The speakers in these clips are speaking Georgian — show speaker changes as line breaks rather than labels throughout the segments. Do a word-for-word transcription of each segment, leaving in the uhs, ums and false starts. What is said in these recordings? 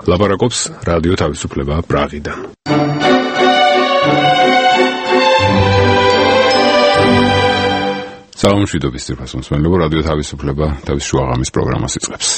ლაპარაკობს რადიო თავისუფლება პრაღიდან. სალამშვიდობის ძირფას მსმენელებო, რადიო თავისუფლება თავის შუაღამის პროგრამას იწყებს.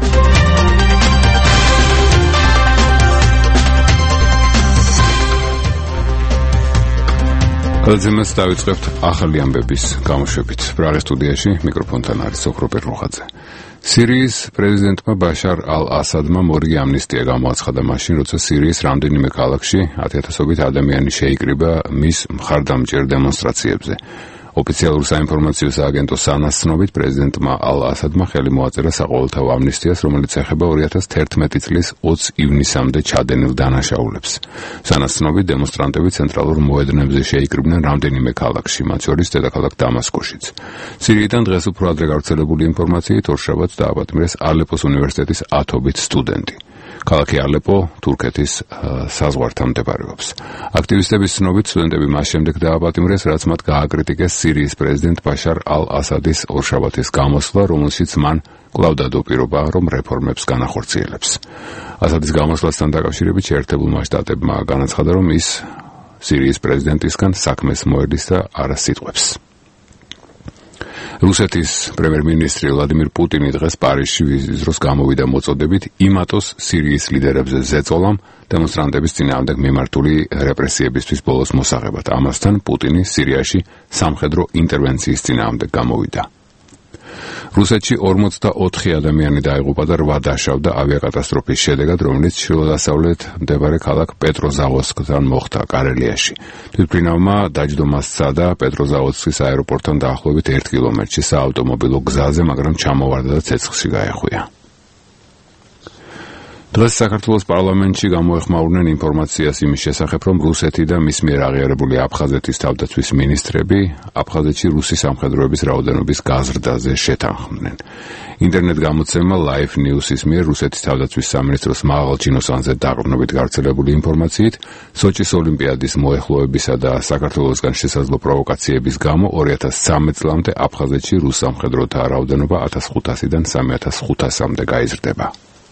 გადაცემას დავიწყებთ ახალი ამბების გამოშვებით. პრაღის სტუდიაში მიკროფონთან არის ოქრო პერლოხაძე. სირიის პრეზიდენტმა ბაშარ ალ-ასადმა მორიგი ამნისტია გამოაცხადა მაშინ, როცა სირიის რამდენიმე ქალაქში ათიათასობით ადამიანი შეიკრიბა მის მხარდამჭერ დემონსტრაციებზე. ოფიციალური საინფორმაციო სააგენტოს სანას ცნობით, პრეზიდენტმა ალ-ასადმა ხელი მოაწერა საყოველთაო ამნისტიას, რომელიც ეხება ორი ათას თერთმეტი წლის ოცი ივნისამდე ჩადენილ დანაშაულებს. სანას ცნობით, დემონსტრანტები ცენტრალურ მოედნებზე შეიკრიბნენ რამდენიმე ქალაქში, მათ შორის დედაქალაქ დამასკოშიც. სირიიდან დღეს უფრო ადრე გავრცელებული ინფორმაციით ორშაბათს დააპატიმრეს ალეპოს უნივერსიტეტის ათობით სტუდენტი. ქალაქი ალეპო თურქეთის საზღვართან მდებარეობს. აქტივისტების ცნობით, სტუდენტები მას შემდეგ დააპატიმრეს, რაც მათ გააკრიტიკეს სირიის პრეზიდენტ ბაშარ ალ-ასადის ორშაბათის გამოსვლა, რომელშიც მან კვლავ დადო პირობა, რომ რეფორმებს განახორციელებს. ასადის გამოსვლასთან დაკავშირებით შეერთებულმა შტატებმა განაცხადა, რომ ის სირიის პრეზიდენტისგან საქმეს მოედის და არა სიტყვებს. რუსეთის პრემიერ-მინისტრი ვლადიმირ პუტინი დღეს პარიზში ვიზიტის დროს გამოვიდა მოწოდებით იმატოს სირიის ლიდერებზე ზეწოლამ დემონსტრანტების წინააღმდეგ მიმართული რეპრესიებისთვის ბოლოს მოსაღებად. ამასთან პუტინი სირიაში სამხედრო ინტერვენციის წინააღმდეგ გამოვიდა. რუსეთში ორმოცდაოთხი ადამიანი დაიღუპა და რვა დაშავდა ავიაკატასტროფის შედეგად, რომელიც ჩრდილო-დასავლეთ მდებარე ქალაქ პეტროზავოდსკთან მოხდა, კარელიაში. თვითმფრინავმა დაჯდომა სცადა პეტროზავოდსკის აეროპორტთან დაახლოებით ერთ კილომეტრში საავტომობილო გზაზე, მაგრამ ჩამოვარდა და ცეცხლში გაეხვია. დღეს საქართველოს პარლამენტში გამოეხმაურნენ ინფორმაციას იმის შესახებ, რომ რუსეთი და მის მიერ აღიარებული აფხაზეთის თავდაცვის მინისტრები აფხაზეთში რუსი სამხედროების რაოდენობის გაზრდაზე შეთანხმდნენ. ინტერნეტ გამოცემა Live News-ის მიერ რუსეთის თავდაცვის სამინისტროს მაღალ ჩინოსანზე დაყრდნობით გავრცელებული ინფორმაციით, სოჭის ოლიმპიადის მოეხლოებისა და საქართველოსგან შესაძლო პროვოკაციების გამო ორი ათას ცხრამეტ წლამდე აფხაზეთში რუს სამხედროთა რაოდენობა ათას ხუთასიდან სამი ათას ხუთასამდე გაიზრდება.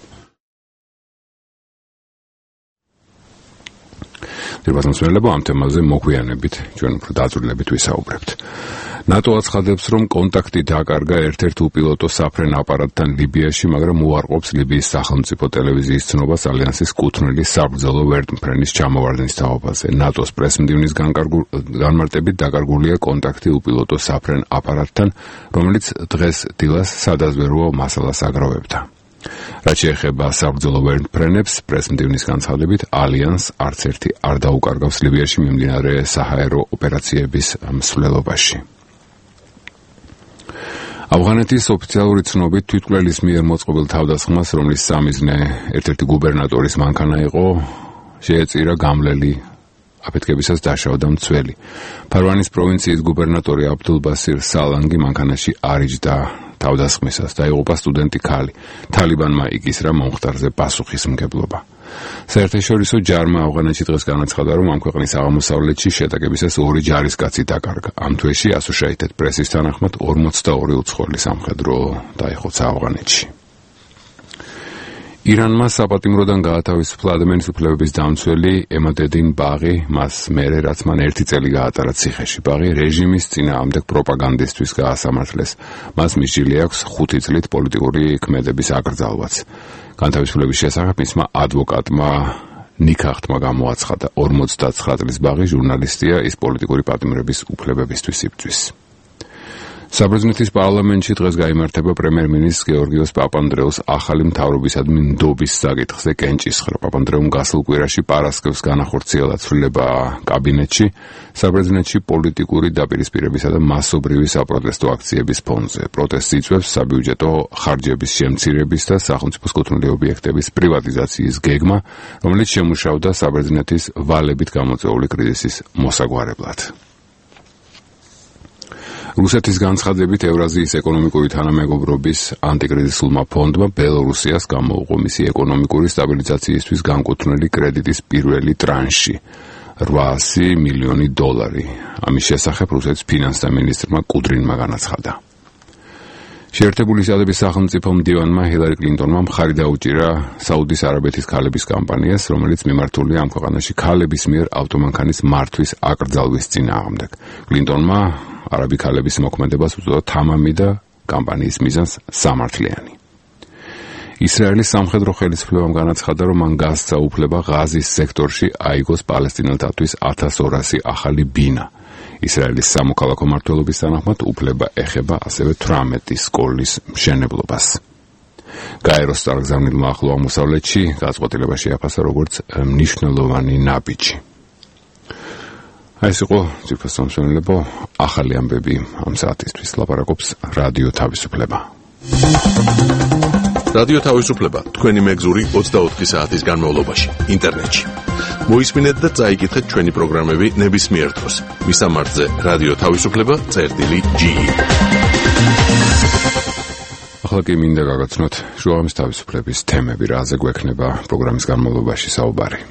ძირფასმსმენელებო, ამ თემაზე მოგვიანებით ჩვენ უფრო დაწვრილებით ვისაუბრებთ. ნატო აცხადებს, რომ კონტაქტი დაკარგა ერთ-ერთ უპილოტო საფრენ აპარატთან ლიბიაში, მაგრამ უარყოფს ლიბიის სახელმწიფო ტელევიზიის ცნობას ალიანსის კუთვნილი საბრძოლო ვერტმფრენის ჩამოვარდნის თაობაზე. ნატოს პრესმდივნის განმარტებით დაკარგულია კონტაქტი უპილოტო საფრენ აპარატთან, რომელიც დღეს დილას სადაზვერვო მასალას აგროვებდა. რაც შეეხება საბრძოლო ვერტმფრენებს, პრესმდივნის განცხადებით, ალიანს არც ერთი არ დაუკარგავს ლიბიაში მიმდინარე საჰაერო ოპერაციების მსვლელობაში. ავღანეთის ოფიციალური ცნობით, თვითმკვლელის მიერ მოწყობილ თავდასხმას, რომლის სამიზნე ერთ-ერთი გუბერნატორის მანქანა იყო, შეეწირა გამლელი აფეთქებისას დაშავდა მცველი. ფარვანის პროვინციის გუბერნატორი აბდულბასირ სალანგი მანქანაში არ იჯდა თავდასხმისას, დაიღუპა სტუდენტი ქალი. თალიბანმა იკისრა მომხდარზე პასუხისმგებლობა. საერთაშორისო ჯარმა ავღანეთში დღეს განაცხადა, რომ ამ ქვეყნის აღმოსავლეთში შეტაკებისას ორი ჯარისკაცი დაკარგა. ამ თვეში Associated Press-ის თანახმად ორმოცდაორი უცხოელი სამხედრო დაიხოცა ავღანეთში. ირანმა საპატიმროდან გაათავისუფლა ადამიანის უფლებების დამცველი ემადედინ ბაღი, მას მერე, რაც მან ერთი წელი გაატარა ციხეში. ბაღი რეჟიმის წინააღმდეგ პროპაგანდისთვის გაასამართლეს. მას მისჯილი აქვს ხუთი წლით პოლიტიკური ქმედების აკრძალვაც. განთავისუფლების შესახებ მისმა ადვოკატმა ნიქახტმა გამოაცხადა. ორმოცდაცხრა წლის ბაღი ჟურნალისტია, ის პოლიტიკური პატიმრების უფლებებისთვის იბრძვის. საბერძნეთის პარლამენტში დღეს გაიმართება პრემიერ-მინისტრ გეორგიოს პაპანდრეუს ახალი მთავრობისადმი ნდობის საკითხზე კენჭისყრა. პაპანდრეუმ გასულ კვირაში პარასკევს განახორციელა ცვლილება კაბინეტში საბერძნეთში პოლიტიკური დაპირისპირებისა და მასობრივი საპროტესტო აქციების ფონზე. პროტესტს იწვევს საბიუჯეტო ხარჯების შემცირების და სახელმწიფოს კუთვნილი ობიექტების პრივატიზაციის გეგმა, რომელიც შემუშავდა საბერძნეთის ვალებით გამოწვეული კრიზისის მოსაგვარებლად. რუსეთის განცხადებით, ევრაზიის ეკონომიკური თანამეგობრობის ანტიკრიზისულმა ფონდმა ბელორუსიას გამოუყო მისი ეკონომიკური სტაბილიზაციისთვის განკუთვნილი კრედიტის პირველი ტრანში რვაასი მილიონი დოლარი. ამის შესახებ რუსეთის ფინანსთა მინისტრმა კუდრინმა განაცხადა. შეერთებული შტატების სახელმწიფო მდივანმა ჰილარი კლინტონმა მხარი დაუჭირა საუდის არაბეთის ქალების კამპანიას, რომელიც მიმართულია ამ ქვეყანაში ქალების მიერ ავტომანქანის მართვის აკრძალვის წინააღმდეგ. კლინტონმა არაბი ქალების მოქმედებას უწოდა თამამი და კამპანიის მიზანს სამართლიანი. ისრაელის სამხედრო ხელისუფლებამ განაცხადა, რომ მან გასცა უფლება ღაზის სექტორში აიგოს პალესტინელთათვის ათას ორასი ახალი ბინა. ისრაელის სამოქალაქო მმართველობის თანახმად უფლება ეხება ასევე თვრამეტი სკოლის მშენებლობას. გაეროს წარგზავნილმა ახლო აღმოსავლეთში გაწყვეტილება შეაფასა როგორც მნიშვნელოვანი ნაბიჯი. აი ეს იყო ძირფას სამსვენელებო ახალი ამბები ამ საათისთვის. ლაპარაკობს რადიო თავისუფლება.
რადიო თავისუფლება თქვენი მეგზური ოცდაოთხი საათის განმავლობაში ინტერნეტში. მოისმინეთ და წაიკითხეთ ჩვენი პროგრამები ნებისმიერ დროს. მისამართზე რადიო თავისუფლება წერტილი ჯი.
ახლა კი მინდა გაგაცნოთ შუაღამის თავისუფლების თემები, რაზე გვექნება პროგრამის განმავლობაში საუბარი.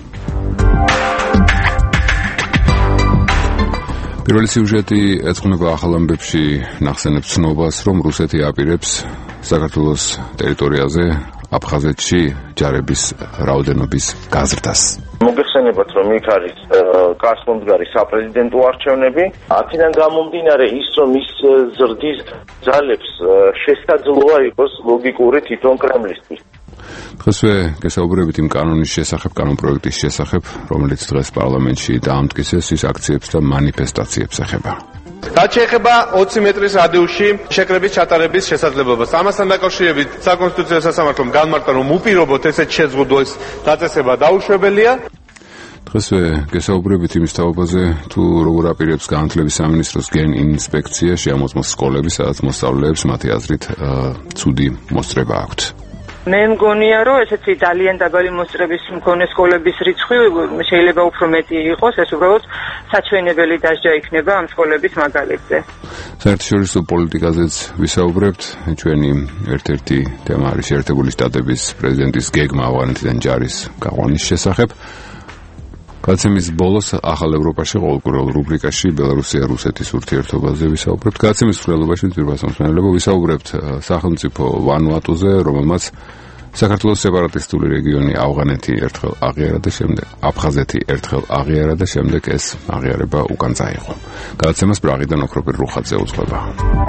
პირველი სიუჟეტი ეძღვნება ახალ ამბებში ნახსენებ ცნობას, რომ რუსეთი აპირებს საქართველოს ტერიტორიაზე აფხაზეთში ჯარების რაოდენობის გაზრდას.
მოგეხსენებათ, რომ იქ არის კასმომდგარი საპრეზიდენტო არჩევნები. აქედან გამომდინარე ის, რომ ის ზრდის ძალებს შესაძლოა იყოს ლოგიკური თვითონ კრემლისთვის.
დღესვე გესაუბრებით იმ კანონის შესახებ, კანონპროექტის შესახებ, რომელიც დღეს პარლამენტში დაამტკიცეს, ის აქციებს და მანიფესტაციებს ეხება.
რაც შეეხება ოცი მეტრის რადიუსში შეკრების ჩატარების შესაძლებლობას. ამასთან დაკავშირებით საკონსტიტუციო სასამართლომ განმარტა, რომ უპირობოდ ესეთ შეზღუდვის დაწესება დაუშვებელია.
დღესვე გესაუბრებით იმის თაობაზე, თუ როგორ აპირებს განათლების სამინისტროს გენ ინსპექცია შეამოწმოს სკოლები, სადაც მოსწავლეებს მათი აზრით ცუდი მოსწრება აქვთ.
მე მგონია, რომ ესეთი ძალიან დაბალი მოსწრების მქონე სკოლების რიცხვი შეიძლება უფრო მეტი იყოს, ეს უბრალოდ საჩვენებელი დასჯა იქნება ამ სკოლების მაგალითზე.
საერთაშორისო პოლიტიკაზეც ვისაუბრებთ. ჩვენი ერთ-ერთი თემა არის შეერთებული შტატების პრეზიდენტის გეგმა ავღანეთიდან ჯარის გაყვანის შესახებ. გადაცემის ბოლოს ახალ ევროპაში ყოველკვირეულ რუბრიკაში ბელარუსია რუსეთის ურთიერთობაზე ვისაუბრებთ. გადაცემის მსვლელობაში ძირფას სამსვენელებო ვისაუბრებთ სახელმწიფო ვანუატუზე, რომელმაც საქართველოს სეპარატისტული რეგიონი ავღანეთი ერთხელ აღიარა და შემდეგ აფხაზეთი ერთხელ აღიარა და შემდეგ ეს აღიარება უკან წაიღო. გადაცემას პრაღიდან ოქროპირ რუხაძე უძღვება.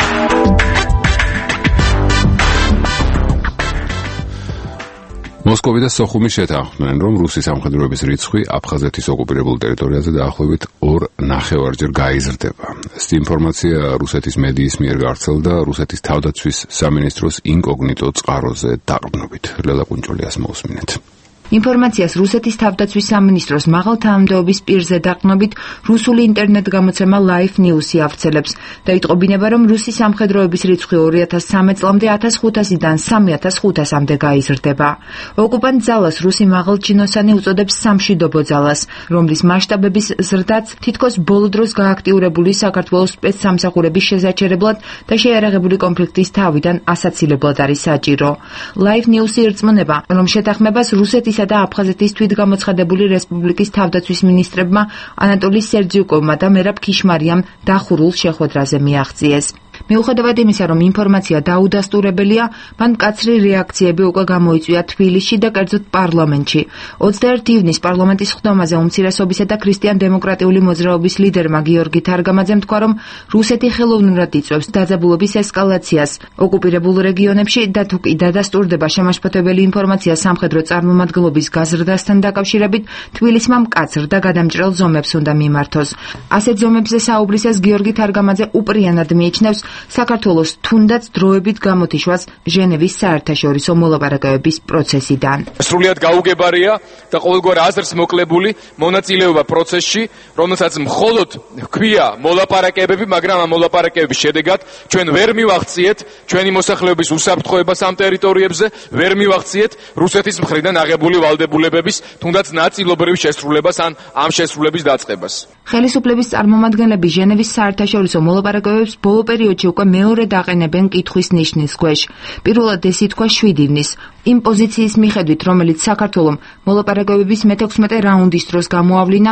მოსკოვი და სოხუმი შეთანხმდნენ, რომ რუსი სამხედროების რიცხვი აფხაზეთის ოკუპირებულ ტერიტორიაზე დაახლოებით ორ ნახევარჯერ გაიზრდება. ეს ინფორმაცია რუსეთის მედიის მიერ გავრცელდა რუსეთის თავდაცვის სამინისტროს ინკოგნიტო წყაროზე დაყრდნობით. ლელა კუნჭოლიას მოусმინეთ.
ინფორმაციას რუსეთის თავდაცვის სამინისტროს მაღალ თანამდებობის პირზე დაყრდნობით რუსული ინტერნეტ გამოცემა Live News-ი ავრცელებს და იტყობინება, რომ რუსი სამხედროების რიცხვი ორი ათას სამი წლამდე ათას ხუთასიდან სამი ათას ხუთასამდე გაიზრდება. ოკუპანტ ძალას რუსი მაღალჩინოსანი უწოდებს სამშვიდობო ძალას, რომლის მასშტაბების ზრდაც თითქოს ბოლო დროს გააქტიურებული საქართველოს სპეცსამსახურების შესაჩერებლად და შეიარაღებული კონფლიქტის თავიდან ასაცილებლად არის საჭირო. Live News-ი ერწმუნება, რომ შეთანხმებას რუსეთის და აფხაზეთის თვითგამოცხადებული რესპუბლიკის თავდაცვის მინისტრებმა ანატოლი სერძიუკოვმა და მერაბ ქიშმარიამ დახურულ შეხვედრაზე მიაღწიეს. მიუხედავად იმისა, რომ ინფორმაცია დაუდასტურებელია, მან მკაცრი რეაქციები უკვე გამოიწვია თბილისში და კერძოდ პარლამენტში. ოცდაერთი ივნის პარლამენტის ხდომაზე უმცირესობისა და ქრისტიან-დემოკრატიული მოძრაობის ლიდერმა გიორგი თარგამაძემ თქვა, რომ რუსეთი ხელოვნურად იწვევს დაძაბულობის ესკალაციას ოკუპირებულ რეგიონებში და თუ კი დადასტურდება შემაშფოთებელი ინფორმაცია სამხედრო წარმომადგენლობის გაზრდასთან დაკავშირებით, თბილისმა მკაცრ და გადამჭრელ ზომებს უნდა მიმართოს. ასეთ ზომებზე საუბრისას გიორგი თარგამაძე უპრიანად მიიჩნევს საქართველოს თუნდაც დროებით გამოთიშვას ჟენევის საერთაშორისო მოლაპარაკებების პროცესიდან.
სრულიად გაუგებარია და ყოველგვარ აზრს მოკლებული მონაწილეობა პროცესში, რომელსაც მხოლოდ ჰქვია მოლაპარაკებები, მაგრამ ამ მოლაპარაკებების შედეგად ჩვენ ვერ მივახციეთ ჩვენი მოსახლეობის უსაფრთხოებას ამ ტერიტორიებზე, ვერ მივახციეთ რუსეთის მხრიდან აღებული ვალდებულებების თუნდაც ნაწილობრივ შესრულებას ან ამ შესრულების დაწყებას.
ხელისუფლების წარმომადგენლები ჟენევის საერთაშორისო მოლაპარაკებებს ბოლო პერიოდში უკვე მეორედ აყენებენ კითხვის ნიშნის ქვეშ. პირველად ეს ითქვა შვიდი ივნის. იმ პოზიციის მიხედვით, რომელიც საქართველომ მოლაპარაკებების მეთექვსმეტე რაუნდის დროს გამოავლინა,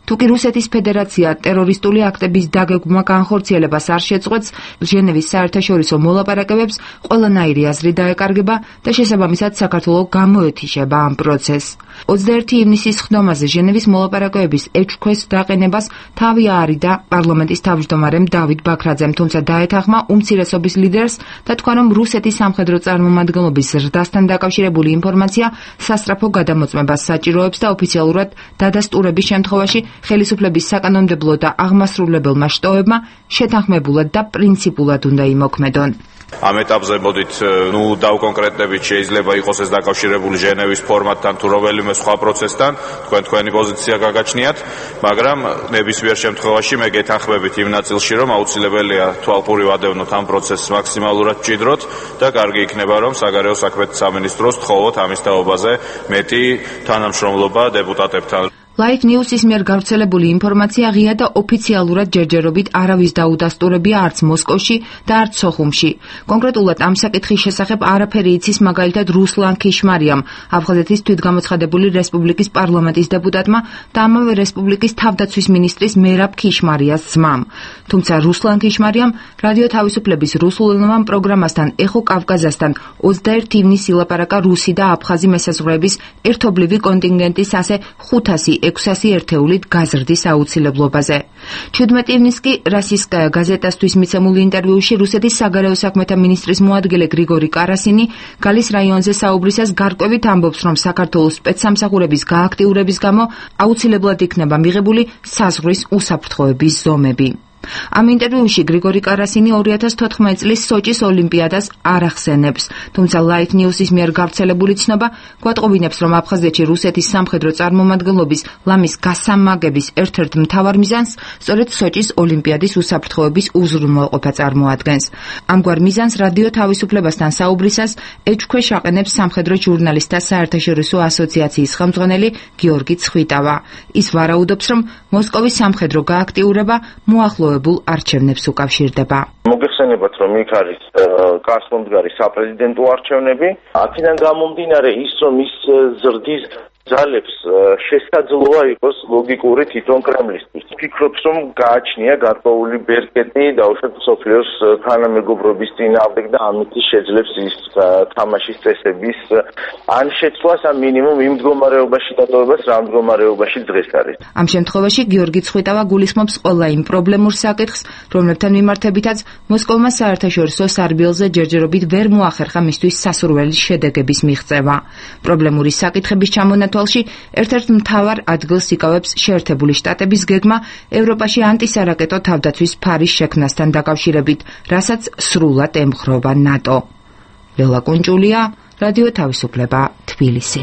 თუკი რუსეთის ფედერაცია ტერორისტული აქტების დაგეგმვა განხორციელებას არ შეწყვეტს, ჟენევის საერთაშორისო მოლაპარაკებებს ყველანაირი აზრი დაეკარგება და შესაბამისად საქართველო გამოეთიშება ამ პროცესს. ოცდაერთი ივნისის ხდომაზე ჟენევის მოლაპარაკებების ეჭვქვეშ დაყენებას თავი აარიდა პარლამენტის თავმჯდომარემ დავით ბაქრაძემ, თუმცა დაეთანხმა უმცირესობის ლიდერს და თქვა, რომ რუსეთის სამხედრო წარმომადგენლობის ზრდასთან დაკავშირებული ინფორმაცია სასწრაფო გადამოწმებას საჭიროებს და ოფიციალურად დადასტურების შემთხვევაში ხელისუფლების საკანონმდებლო და აღმასრულებელმა შტოებმა შეთანხმებულად და პრინციპულად უნდა იმოქმედონ.
ამ ეტაპზე მოდით ნუ დავკონკრეტებით, შეიძლება იყოს ეს დაკავშირებული ჟენევის ფორმატთან თუ რომელიმე სხვა პროცესთან, თქვენ თქვენი პოზიცია გაგაჩნიათ, მაგრამ ნებისმიერ შემთხვევაში მე გეთანხმებით იმ ნაწილში, რომ აუცილებელია თვალყური ვადევნოთ ამ პროცესს მაქსიმალურად მჭიდროდ და კარგი იქნება, რომ საგარეო საქმეთა სამინისტროს თხოვოთ ამის თაობაზე მეტი თანამშრომლობა დეპუტატებთან.
Live News-ის მიერ გავრცელებული ინფორმაცია ღია და ოფიციალურად ჯერჯერობით არავის დაუდასტურებია არც მოსკოვში და არც სოხუმში. კონკრეტულად ამ საკითხის შესახებ არაფერი იცის მაგალითად რუსლან ქიშმარიამ, აფხაზეთის თვითგამოცხადებული რესპუბლიკის პარლამენტის დეპუტატმა და ამავე რესპუბლიკის თავდაცვის მინისტრის მერაბ ქიშმარიას ძმამ. თუმცა რუსლან ქიშმარიამ რადიო თავისუფლების რუსულენოვან პროგრამასთან ეხო კავკაზასთან ოცდაერთი ივნისს ილაპარაკა რუსი და აფხაზი მესაზღვრეების ერთობლივი კონტინგენტის ასე ხუთასი ექვსასი ერთეულით გაზრდის აუცილებლობაზე. ჩვიდმეტი ივნისს კი რასისტკაია გაზეტასთვის მიცემულ ინტერვიუში რუსეთის საგარეო საქმეთა მინისტრის მოადგილე გრიგორი კარასინი გალის რაიონზე საუბრისას გარკვევით ამბობს, რომ საქართველოს სპეცსამსახურების გააქტიურების გამო აუცილებლად იქნება მიღებული საზღვრის უსაფრთხოების ზომები. ამ ინტერვიუში გრიგორი კარასინი ორი ათას თოთხმეტი წლის სოჭის ოლიმპიადას არ ახსენებს, თუმცა Live News-ის მიერ გავრცელებული ცნობა გვატყობინებს, რომ აფხაზეთში რუსეთის სამხედრო წარმომადგენლობის ლამის გასამაგების ერთ-ერთ მთავარ მიზანს სწორედ სოჭის ოლიმპიადის უსაფრთხოების უზრუნველყოფა წარმოადგენს. ამგვარ მიზანს რადიო თავისუფლებასთან საუბრისას ეჭვქვეშ აყენებს სამხედრო ჟურნალისტთა საერთაშორისო ასოციაციის ხელმძღვანელი გიორგი ცხვიტავა. ის ვარაუდობს, რომ მოსკოვის სამხედრო გააქტიურება მოახლოებულ არჩევნებს უკავშირდება.
მოგეხსენებათ, რომ იქ არის კასპონდგარი საპრეზიდენტო არჩევნები. აქედან გამომდინარე ის, რომ ის ზრდის ძალებს შესაძლოა იყოს ლოგიკური თვითონ კრემლისთვის. ფიქრობს, რომ გააჩნია გარკვეული ბერკეტი დაუშვათ სოფლიოს თანამეგობრობის წინააღმდეგ და ამით შეძლებს ის თამაშის წესების ან შეცვლას ან მინიმუმ იმ მდგომარეობაში დატოვებას, რა მდგომარეობაში დღეს არის.
ამ შემთხვევაში გიორგი ცხვიტავა გულისხმობს ყველა იმ პრობლემურ საკითხს, რომლებთან მიმართებითაც მოსკოვმა საერთაშორისო სარბიელზე ჯერჯერობით ვერ მოახერხა მისთვის სასურველი შედეგების მიღწევა. პრობლემური საკითხების ჩამონათვალში ერთ-ერთ მთავარ ადგილს იკავებს შეერთებული შტატების გეგმა ევროპაში ანტისარაკეტო თავდაცვის ფარის შექმნასთან დაკავშირებით, რასაც სრულად ემხრობა ნატო. ველა კუნჭულია, რადიო თავისუფლება, თბილისი.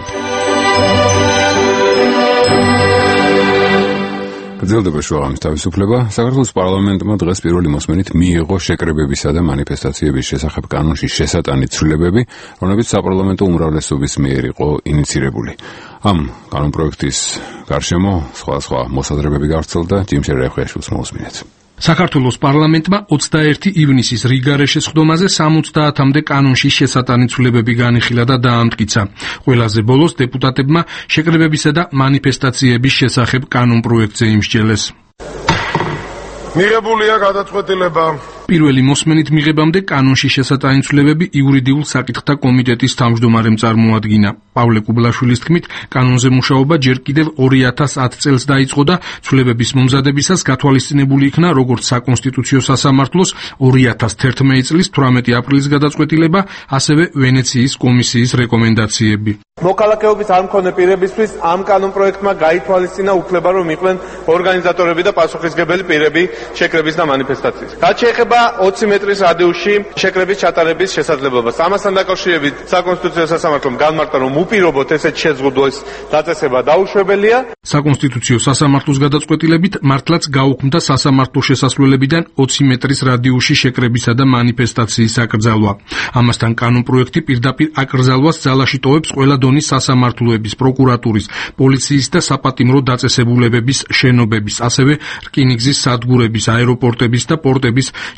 გრძელდება შუაღამის თავისუფლება. საქართველოს პარლამენტმა დღეს პირველი მოსმენით მიიღო შეკრებებისა და მანიფესტაციების შესახებ კანონში შესატანი ცვლილებები, რომლებიც საპარლამენტო უმრავლესობის მიერ იყო ინიცირებული. ამ კანონპროექტის გარშემო სხვადასხვა მოსაზრებები გავრცელდა. ჯიმშერ რეხვეშვილს მოусმინეთ.
საქართველოს პარლამენტმა ოცდაერთი ივნისის რიგარეშეს ხდომაზე სამოცდაათამდე კანონში შესატანი ცვლილებები განიხილა და დაამტკიცა. ყველაზე ბოლოს დეპუტატებმა შეკრებებისა და მანიფესტაციების შესახებ კანონპროექტზე იმსჯელეს.
მიღებულია გადაწყვეტილება.
პირველი მოსმენით მიღებამდე კანონში შესატანი ცვლილებები იურიდიულ საკითხთა კომიტეტის თავმჯდომარემ წარმოადგინა. პავლე კუბლაშვილის თქმით, კანონზე მუშაობა ჯერ კიდევ ორი ათას ათი წელს დაიწყო და ცვლილებების მომზადებისას გათვალისწინებული იქნა როგორც საკონსტიტუციო სასამართლოს ორი ათას თერთმეტი წლის თვრამეტი აპრილის გადაწყვეტილება, ასევე ვენეციის კომისიის რეკომენდაციები.
მოქალაქეობის არ მქონე პირებისთვის ამ კანონპროექტმა გაითვალისწინა უფლება, რომ იყვნენ ორგანიზატორები და პასუხისმგებელი პირები შეკრების და მანიფესტაციის. რაც შეეხება ოცი მეტრის რადიუსში შეკრების ჩატარების შესაძლებლობას. ამასთან დაკავშირებით საკონსტიტუციო სასამართლომ განმარტა, რომ უპირობოდ ესეთ შეზღუდვის დაწესება დაუშვებელია.
საკონსტიტუციო სასამართლოს გადაწყვეტილებით მართლაც გაუქმდა სასამართლო შესასვლელებიდან ოცი მეტრის რადიუსში შეკრებისა და მანიფესტაციის აკრძალვა. ამასთან კანონპროექტი პირდაპირ აკრძალვას ძალაში ტოვებს ყველა დონის სასამართლოების, პროკურატურის, პოლიციის და საპატიმრო დაწესებულებების შენობების, ასევე რკინიგზის სადგურების, აეროპორტების და პორტების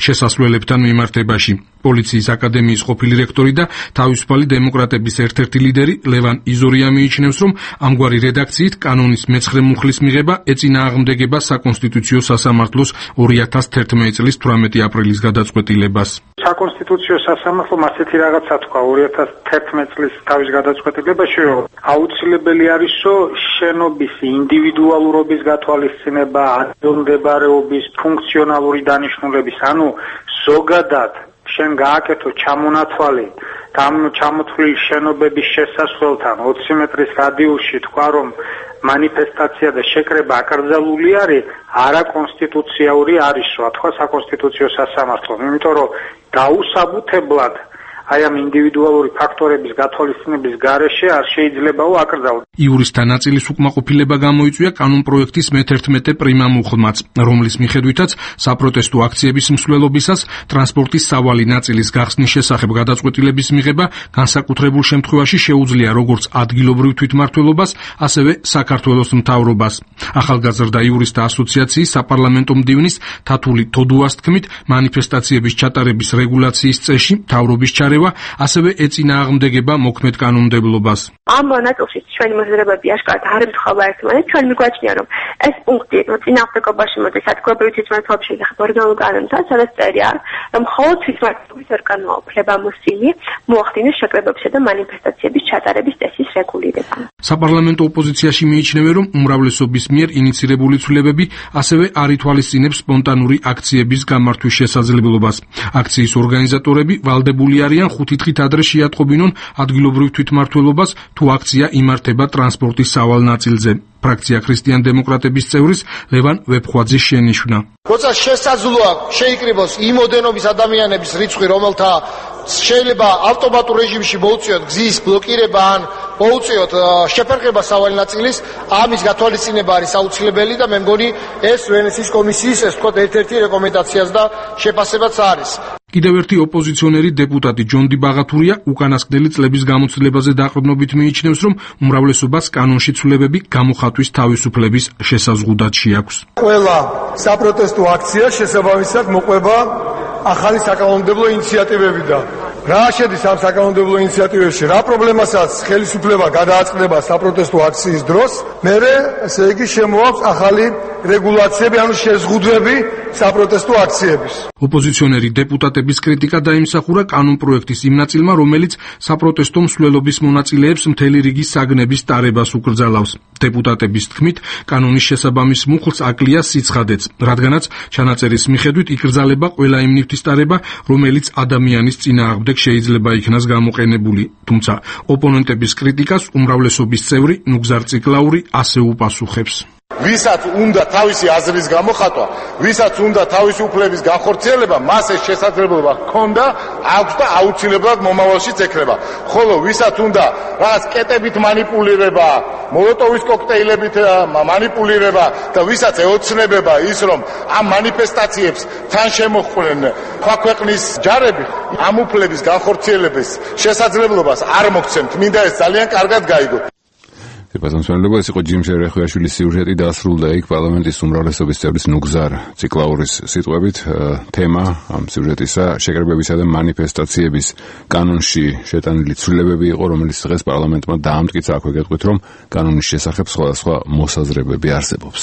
შესასვლელებთან მიმართებაში. პოლიციის აკადემიის ყოფილი რექტორი და თავისუფალი დემოკრატების ერთ-ერთი ლიდერი ლევან იზორია მიიჩნევს, რომ ამგვარი რედაქციით კანონის მეცხრე მუხლის მიღება ეწინააღმდეგება საკონსტიტუციო სასამართლოს ორი ათას თერთმეტი წლის თვრამეტი აპრილის გადაწყვეტილებას.
საკონსტიტუციო სასამართლომ ასეთი რაღაცა თქვა ორი ათას თერთმეტი წლის თავის გადაწყვეტილებაში, რომ აუცილებელი არისო შენობის ინდივიდუალურობის გათვალისწინება, ადგილმდებარეობის, ფუნქციონალური დანიშნულების, ანუ ზოგადად შენ გააკეთო ჩამონათვალი და ამ ჩამოთვლილი შენობების შესასვლელთან ოცი მეტრის რადიუსში თქვა, რომ მანიფესტაცია და შეკრება აკრძალული არის, არაკონსტიტუციური არისო, თქვა საკონსტიტუციო სასამართლომ, იმიტომ რომ დაუსაბუთებლად აი ამ ინდივიდუალური ფაქტორების გათვალისწინების გარეშე არ შეიძლებაო აკრძალოს.
იურისტთა ნაწილის უკმაყოფილება გამოიწვია კანონპროექტის მეთერთმეტე პრიმა მუხლმაც, რომლის მიხედვითაც საპროტესტო აქციების მსვლელობისას ტრანსპორტის სავალი ნაწილის გახსნის შესახებ გადაწყვეტილების მიღება განსაკუთრებულ შემთხვევაში შეუძლია როგორც ადგილობრივ თვითმმართველობას, ასევე საქართველოს მთავრობას. ახალგაზრდა იურისტთა ასოციაციის საპარლამენტო მდივნის თათული თოდუას თქმით, მანიფესტაციების ჩატარების რეგულაციის წესში მთავრობის ჩარევა ასევე ეწინააღმდეგება მოქმედ კანონმდებლობას.
ამ ნაწილში ჩვენი მოძრაობები აშკარად არ ემთხვევა ერთმანეთს. ჩვენ მიგვაჩნია, რომ ეს პუნქტი წინააღმდეგობაში მოდის ადგილობრივი თვითმმართველობის შესახებ ორიგინალურ კანონთან, სადაც წერია, რომ მხოლოდ თვითმმართველობის ორგანოა უფლებამოსილი მოახდინოს შეკრებებისა და მანიფესტაციების ჩატარების წესის რეგულირება.
საპარლამენტო ოპოზიციაში მიიჩნევენ, რომ უმრავლესობის მიერ ინიცირებული ცვლილებები ასევე არ ითვალისწინებს სპონტანური აქციების გამართვის შესაძლებლობას. აქციის ორგანიზატორები ვალდებული არიან ხუთი დღით ადრე შეატყობინონ ადგილობრივ თვითმმართველობას, თუ აქცია იმართება ტრანსპორტის სავალ ნაწილზე. ფრაქცია ქრისტიან დემოკრატების წევრის ლევან ვეფხვაძის შენიშვნა.
როცა შესაძლოა შეიკრიბოს იმ ოდენობის ადამიანების რიცხვი, რომელთა შეიძლება ავტომატურ რეჟიმში მოუწიოთ გზის ბლოკირება ან მოუწიოთ შეფერხება სავალი ნაწილის, ამის გათვალისწინება არის აუცილებელი და მე მგონი ეს ვენეციის კომისიის ეს თქვა ერთ-ერთი რეკომენდაციაც და შეფასებაც არის.
კიდევ ერთი ოპოზიციონერი დეპუტატი ჯონდი ბაღათურია უკანასკნელი წლების გამოცდილებაზე დაყრდნობით მიიჩნევს, რომ უმრავლესობას კანონში ცვლილებები გამოხატვის თავისუფლების შესაზღუდად შეაქვს.
ყველა საპროტესტო აქცია შესაბამისად მოყვება ახალი საკანონმდებლო ინიციატივებიდან. რა შედის ამ საკანონმდებლო ინიციატივებში, რა პრობლემასაც ხელისუფლება გადააწყდება საპროტესტო აქციის დროს, მერე ესე იგი შემოაქვს ახალი რეგულაციები, ანუ შეზღუდვები საპროტესტო აქციების.
ოპოზიციონერი დეპუტატების კრიტიკა დაიმსახურა კანონპროექტის იმ ნაწილმა, რომელიც საპროტესტო მსვლელობის მონაწილეებს მთელი რიგი საგნების ტარებას უკრძალავს. დეპუტატების თქმით, კანონის შესაბამის მუხლს აკლია სიცხადეც, რადგანაც ჩანაწერის მიხედვით იკრძალება ყველა იმ ნივთის ტარება, რომელიც ადამიანის წინააღმდეგ შეიძლება იქნას გამოყენებული. თუმცა ოპონენტების კრიტიკას უმრავლესობის წევრი ნუგზარ ციკლაური ასე უპასუხებს.
ვისაც უნდა თავისი აზრის გამოხატვა, ვისაც უნდა თავისი უფლების განხორციელება, მას ეს შესაძლებლობა ჰქონდა, აქვს და აუცილებლად მომავალშიც ექნება. ხოლო ვისაც უნდა რაღაც კეტებით манипуლირება, მოლოტოვის კოქტეილებით манипуლირება და ვისაც ეოცნებება ის, რომ ამ манифестაციებს თან შემოხვდნენ სხვა ქვეყნის ჯარები, ამ უფლების განხორციელების შესაძლებლობას არ მოგცემთ. მინდა ეს ძალიან კარგად გაიგოთ.
პასანსვენლება ეს იყო ჯიმ შერეხუაშვილის სიუჟეტი დასრულდა იქ პარლამენტის უმრავლესობის წევრის ნუგზარ ციკლაურის სიტყვებით. თემა ამ სიუჟეტისა შეკრებებისა და მანიფესტაციების კანონში შეტანილი ცვლილებები იყო, რომელიც დღეს პარლამენტმა დაამტკიცა. აქვე გეტყვით, რომ კანონის შესახებ სხვადასხვა მოსაზრებები არსებობს.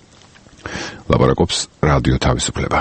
ლაპარაკობს რადიო თავისუფლება.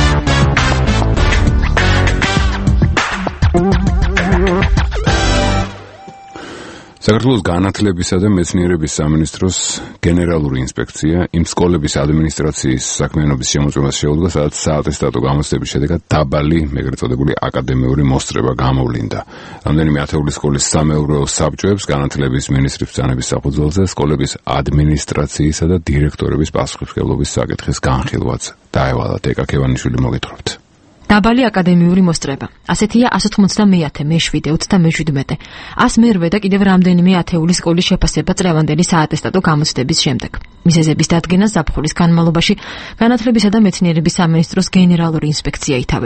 საქართველოს განათლებისა და მეცნიერების სამინისტროს გენერალური ინსპექცია იმ სკოლების ადმინისტრაციის საქმიანობის შემოწმებას შეუდგა, სადაც საატესტატო გამოცდების შედეგად დაბალი, ეგრეთ წოდებული აკადემიური მოსწრება გამოვლინდა. რამდენიმე ათეული სკოლის სამეურვეო საბჭოებს განათლების მინისტრის ბრძანების საფუძველზე სკოლების ადმინისტრაციისა და დირექტორების პასუხისმგებლობის საკითხის განხილვაც დაევალა. დეკა ქევანიშვილი, მოგითხრობთ.
დაბალი აკადემიური მოსწრება. ასეთია one ოცდამეათე, მე შვიდე, ოცდამეშვიდმეტე. one მერვე და კიდევ რამდენიმე ათეული სკოლის შეფასება წლევანდელი საატესტატო გამოცდების შემდეგ. მიზეზების დადგენას ზაფხულის განმავლობაში განათლებისა და მეცნიერების სამინისტროს გენერალური ინსპექცია ითავებს.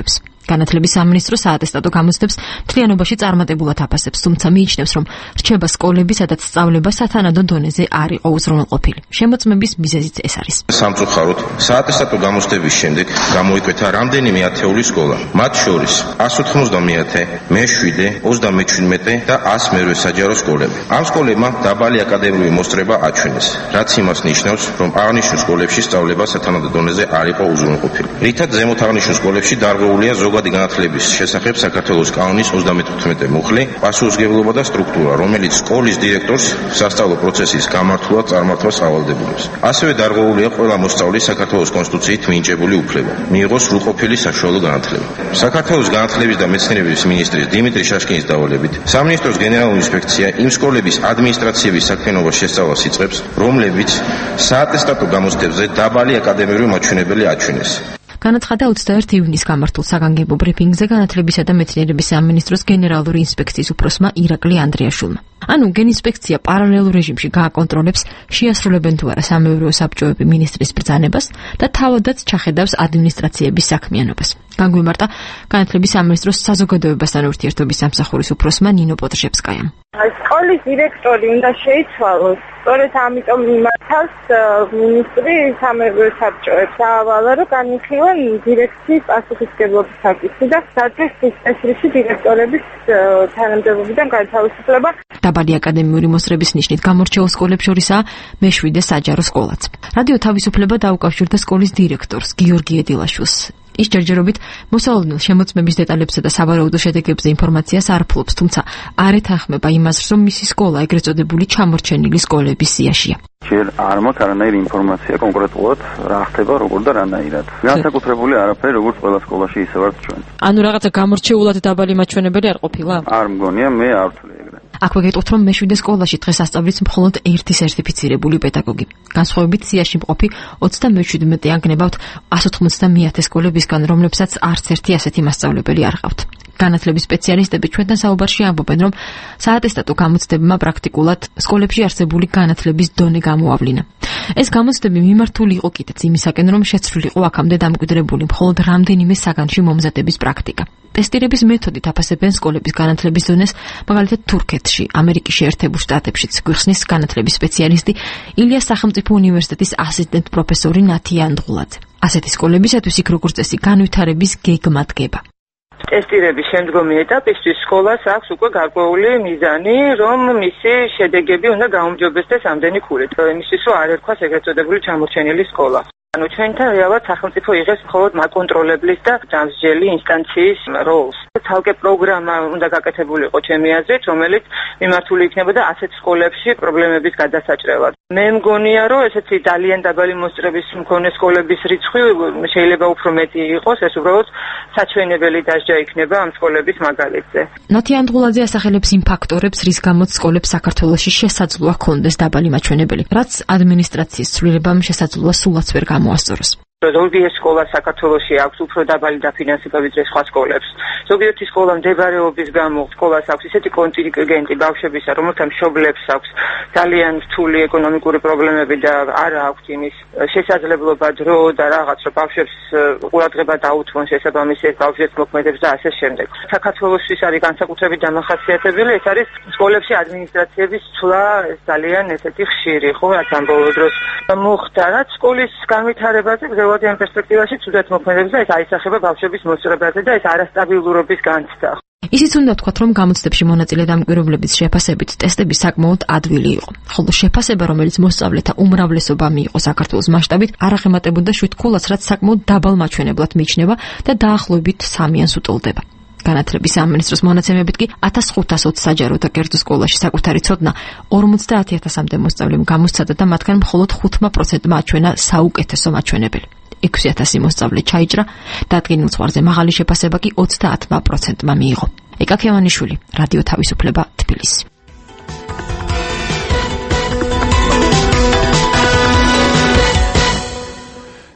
განათლების სამინისტრო საატესტატო გამოცდებს მთლიანობაში წარმატებულად აფასებს, თუმცა მიიჩნევს, რომ რჩება სკოლები, სადაც სწავლება სათანადო დონეზე არ იყო უზრუნველყოფილი. შემოწმების მიზეზიც ეს არის.
სამწუხაროდ, საატესტატო გამოცდების შემდეგ გამოიკვეთა რამდენიმე ათეული სკოლა, მათ შორის εκατს ოთხმოცდამეათე, მეშვიდე, ოცდამეჩვიდმეტე და εκατს მერვე საჯარო სკოლები. ამ სკოლებმა დაბალი აკადემიური მოსწრება აჩვენეს, რაც იმას ნიშნავს, რომ აღნიშნულ სკოლებში სწავლება სათანადო დონეზე არ იყო უზრუნველყოფილი. რითაც ზემოთ აღნიშნულ სკოლებში დარღვეულია ზოგადი განათლების შესახებ საქართველოს კანონის ოცდამეთოთხმეტე მუხლი, პასუხისმგებლობა და სტრუქტურა, რომელიც სკოლის დირექტორს სასწავლო პროცესის გამართულად წარმართვას ავალდებულებს. ასევე დარღვეულია ყველა მოსწავლის საქართველოს კონსტიტუციით მინიჭებული უფლება, მიიღოს სრულყოფილი საშუალო განათლება. საქართველოს განათლების და მეცნიერების მინისტრის დიმიტრი შაშკინის დავალებით, სამინისტროს გენერალური ინსპექცია იმ სკოლების ადმინისტრაციების საქმიანობას შესწავლას იწყებს, რომლებიც საატესტატო გამოცდებზე დაბალი აკადემიური მაჩვენებელი აჩვენეს.
განაცხადა ოცდაერთი ივნისს გამართულ საგანგებო ბრიფინგზე განათლებისა და მეცნიერების სამინისტროს გენერალური ინსპექციის უფროსმა ირაკლი ანდრიაშვილმა. ანუ გენინსპექცია პარალელურ რეჟიმში გააკონტროლებს, შეასრულებენ თუ არა სამეურვეო საბჭოები მინისტრის ბრძანებას და თავადაც ჩახედავს ადმინისტრაციების საქმიანობას. განგვიმარტა განათლების სამინისტროს საზოგადოებასთან ურთიერთობის სამსახურის უფროსმა ნინო პოტრშევსკაიამ.
სკოლის დირექტორი უნდა შეიცვალოს. სწორედ ამიტომ მიმართავს მინისტრი სამეურვეო საბჭოებს. დაავალა, რომ განიხილონ დირექციის პასუხისმგებლობის საკითხი და საერთოდ სისტემაში დირექტორების თანამდებობიდან გათავისუფლება. დაბალი აკადემიური მოსწრების ნიშნით გამორჩეულ სკოლებს შორისაა მეშვიდე საჯარო სკოლაც. რადიო თავისუფლება დაუკავშირდა სკოლის დირექტორს გიორგი ედილაშვილს. ის ჯერჯერობით მოსალოდნელ შემოწმების დეტალებსა და სავარაუდო შედეგებზე ინფორმაციას არ ფლობს, თუმცა არ ეთანხმება იმას, რომ მისი სკოლა ეგრეთ წოდებული ჩამორჩენილი სკოლების სიაშია.
ჯერ არ მაქვს არანაირი ინფორმაცია კონკრეტულად რა ხდება, როგორ და რანაირად. განსაკუთრებული არაფერი როგორც ყველა სკოლაში ისე ვართ ჩვენ.
ანუ რაღაცა გამორჩეულად დაბალი მაჩვენებელი არ ყოფილა?
არ მგონია, მე არ ვთვლი ეგრე.
აქვე გეტყვით, რომ მეშვიდე სკოლაში დღეს ასწავლით მხოლოდ ერთი სერტიფიცირებული პედაგოგი. განსხვავებით სიაში მყოფი ოცდამეჩვიდმეტე ანგნებავთ εκατს ოთხმოცდამეათე სკოლებისგან, რომლებსაც არც ერთი ასეთი მასწავლებელი არ ყავთ. განათლების სპეციალისტები ჩვენთან საუბარში ამბობენ, რომ საატესტატო გამოცდებმა პრაქტიკულად სკოლებში არსებული განათლების დონე გამოავლინა. ეს გამოცდები მიმართული იყო კიდეც იმისაკენ, რომ შეცვლილიყო აქამდე დამკვიდრებული მხოლოდ რამდენიმე საგანში მომზადების პრაქტიკა. ტესტირების მეთოდით აფასებენ სკოლების განათლების დონეს, მაგალითად თურქეთში, ამერიკის შეერთებულ შტატებშიც, გვიხსნის განათლების სპეციალისტი ილიას სახელმწიფო უნივერსიტეტის ასისტენტ პროფესორი ნათია ანდღულაძე. ასეთი სკოლებისათვის იქ როგორც წესი განვითარების გეგმა დგება. ტესტირების შემდგომი ეტაპისთვის სკოლას აქვს უკვე გარკვეული მიზანი, რომ მისი შედეგები უნდა გაუმჯობესდეს ამდენი ქულით. იმისთვის რომ არ ერქვას ეგრეთ წოდებული ჩამორჩენილი სკოლა. ანუ ჩვენთან რეალურად სახელმწიფო იღებს მხოლოდ მაკონტროლებლის და დამსჯელი ინსტანციის როლს. ცალკე პროგრამა უნდა გაკეთებულიყო ჩემი აზრით, რომელიც მიმართული იქნებოდა ასეთ სკოლებში პრობლემების გადასაჭრელად. მე მგონია, რომ ესეთი ძალიან დაბალი მოსწრების მქონე სკოლების რიცხვი შეიძლება უფრო მეტი იყოს, ეს უბრალოდ საჩვენებელი დასჯა იქნება ამ სკოლების მაგალითზე. ნათია ანდღულაძე ასახელებს იმ ფაქტორებს, რის გამოც სკოლებს საქართველოში შესაძლოა ჰქონდეს დაბალი მაჩვენებელი, რაც ადმინისტრაციის ცვლილებამ შესაძლოა სულაც ვერ გამოასწოროს. ზოგიერთი სკოლა საქართველოში აქვს უფრო დაბალი დაფინანსება ვიდრე სხვა სკოლებს. ზოგიერთი სკოლა მდებარეობის გამო სკოლას აქვს ისეთი კონტინგენტი ბავშვებისა, რომელთა მშობლებს აქვს ძალიან რთული ეკონომიკური პრობლემები და არ აქვს იმის შესაძლებლობა დრო და რაღაც რომ ბავშვებს ყურადღება დაუთმონ შესაბამისი ბავშვებს მოქმედებს და ასე შემდეგ. საქართველოსთვის არის განსაკუთრებით დამახასიათებელი, ეს არის სკოლებში ადმინისტრაციების ცვლა ძალიან ესეთი ხშირი, ხო, რაც ამ ბოლო დროს მოხდა, რაც სკოლის განვითარებაზე ამ პერსპექტივაში თუდად მოქმედებს და ეს აისახება ბავშვების მოსწრებაზე და ეს არასტაბილურობის განცდა. ისიც უნდა ვთქვათ, რომ გამოცდებში მონაწილე დამკვირვებლების შეფასებით ტესტები საკმაოდ ადვილი იყო. ხოლო შეფასება, რომელიც მოსწავლეთა უმრავლესობა მიიღო საქართველოს მასშტაბით, არ აღემატებოდა შვიდ ქულას, რაც საკმაოდ დაბალ მაჩვენებლად მიიჩნევა და დაახლოებით სამიანს უტოლდება. განათლების სამინისტროს მონაცემებით კი ათას ხუთას ოცი საჯარო და კერძო სკოლაში საკუთარი ცოდნა ორმოცდაათი ათასამდე მოსწავლემ გამოსცადა და მათგან მხოლოდ ხუთმა პროცენტმა აჩვენა საუკეთესო მაჩვენებელი. ექვსი ათასი მოსწავლე ჩაიჭრა და ადგილ ზღვარზე მაღალი შეფასება კი ოცდაათმა პროცენტმა მიიღო. ეკა ქევანიშვილი, რადიო თავისუფლება, თბილისი.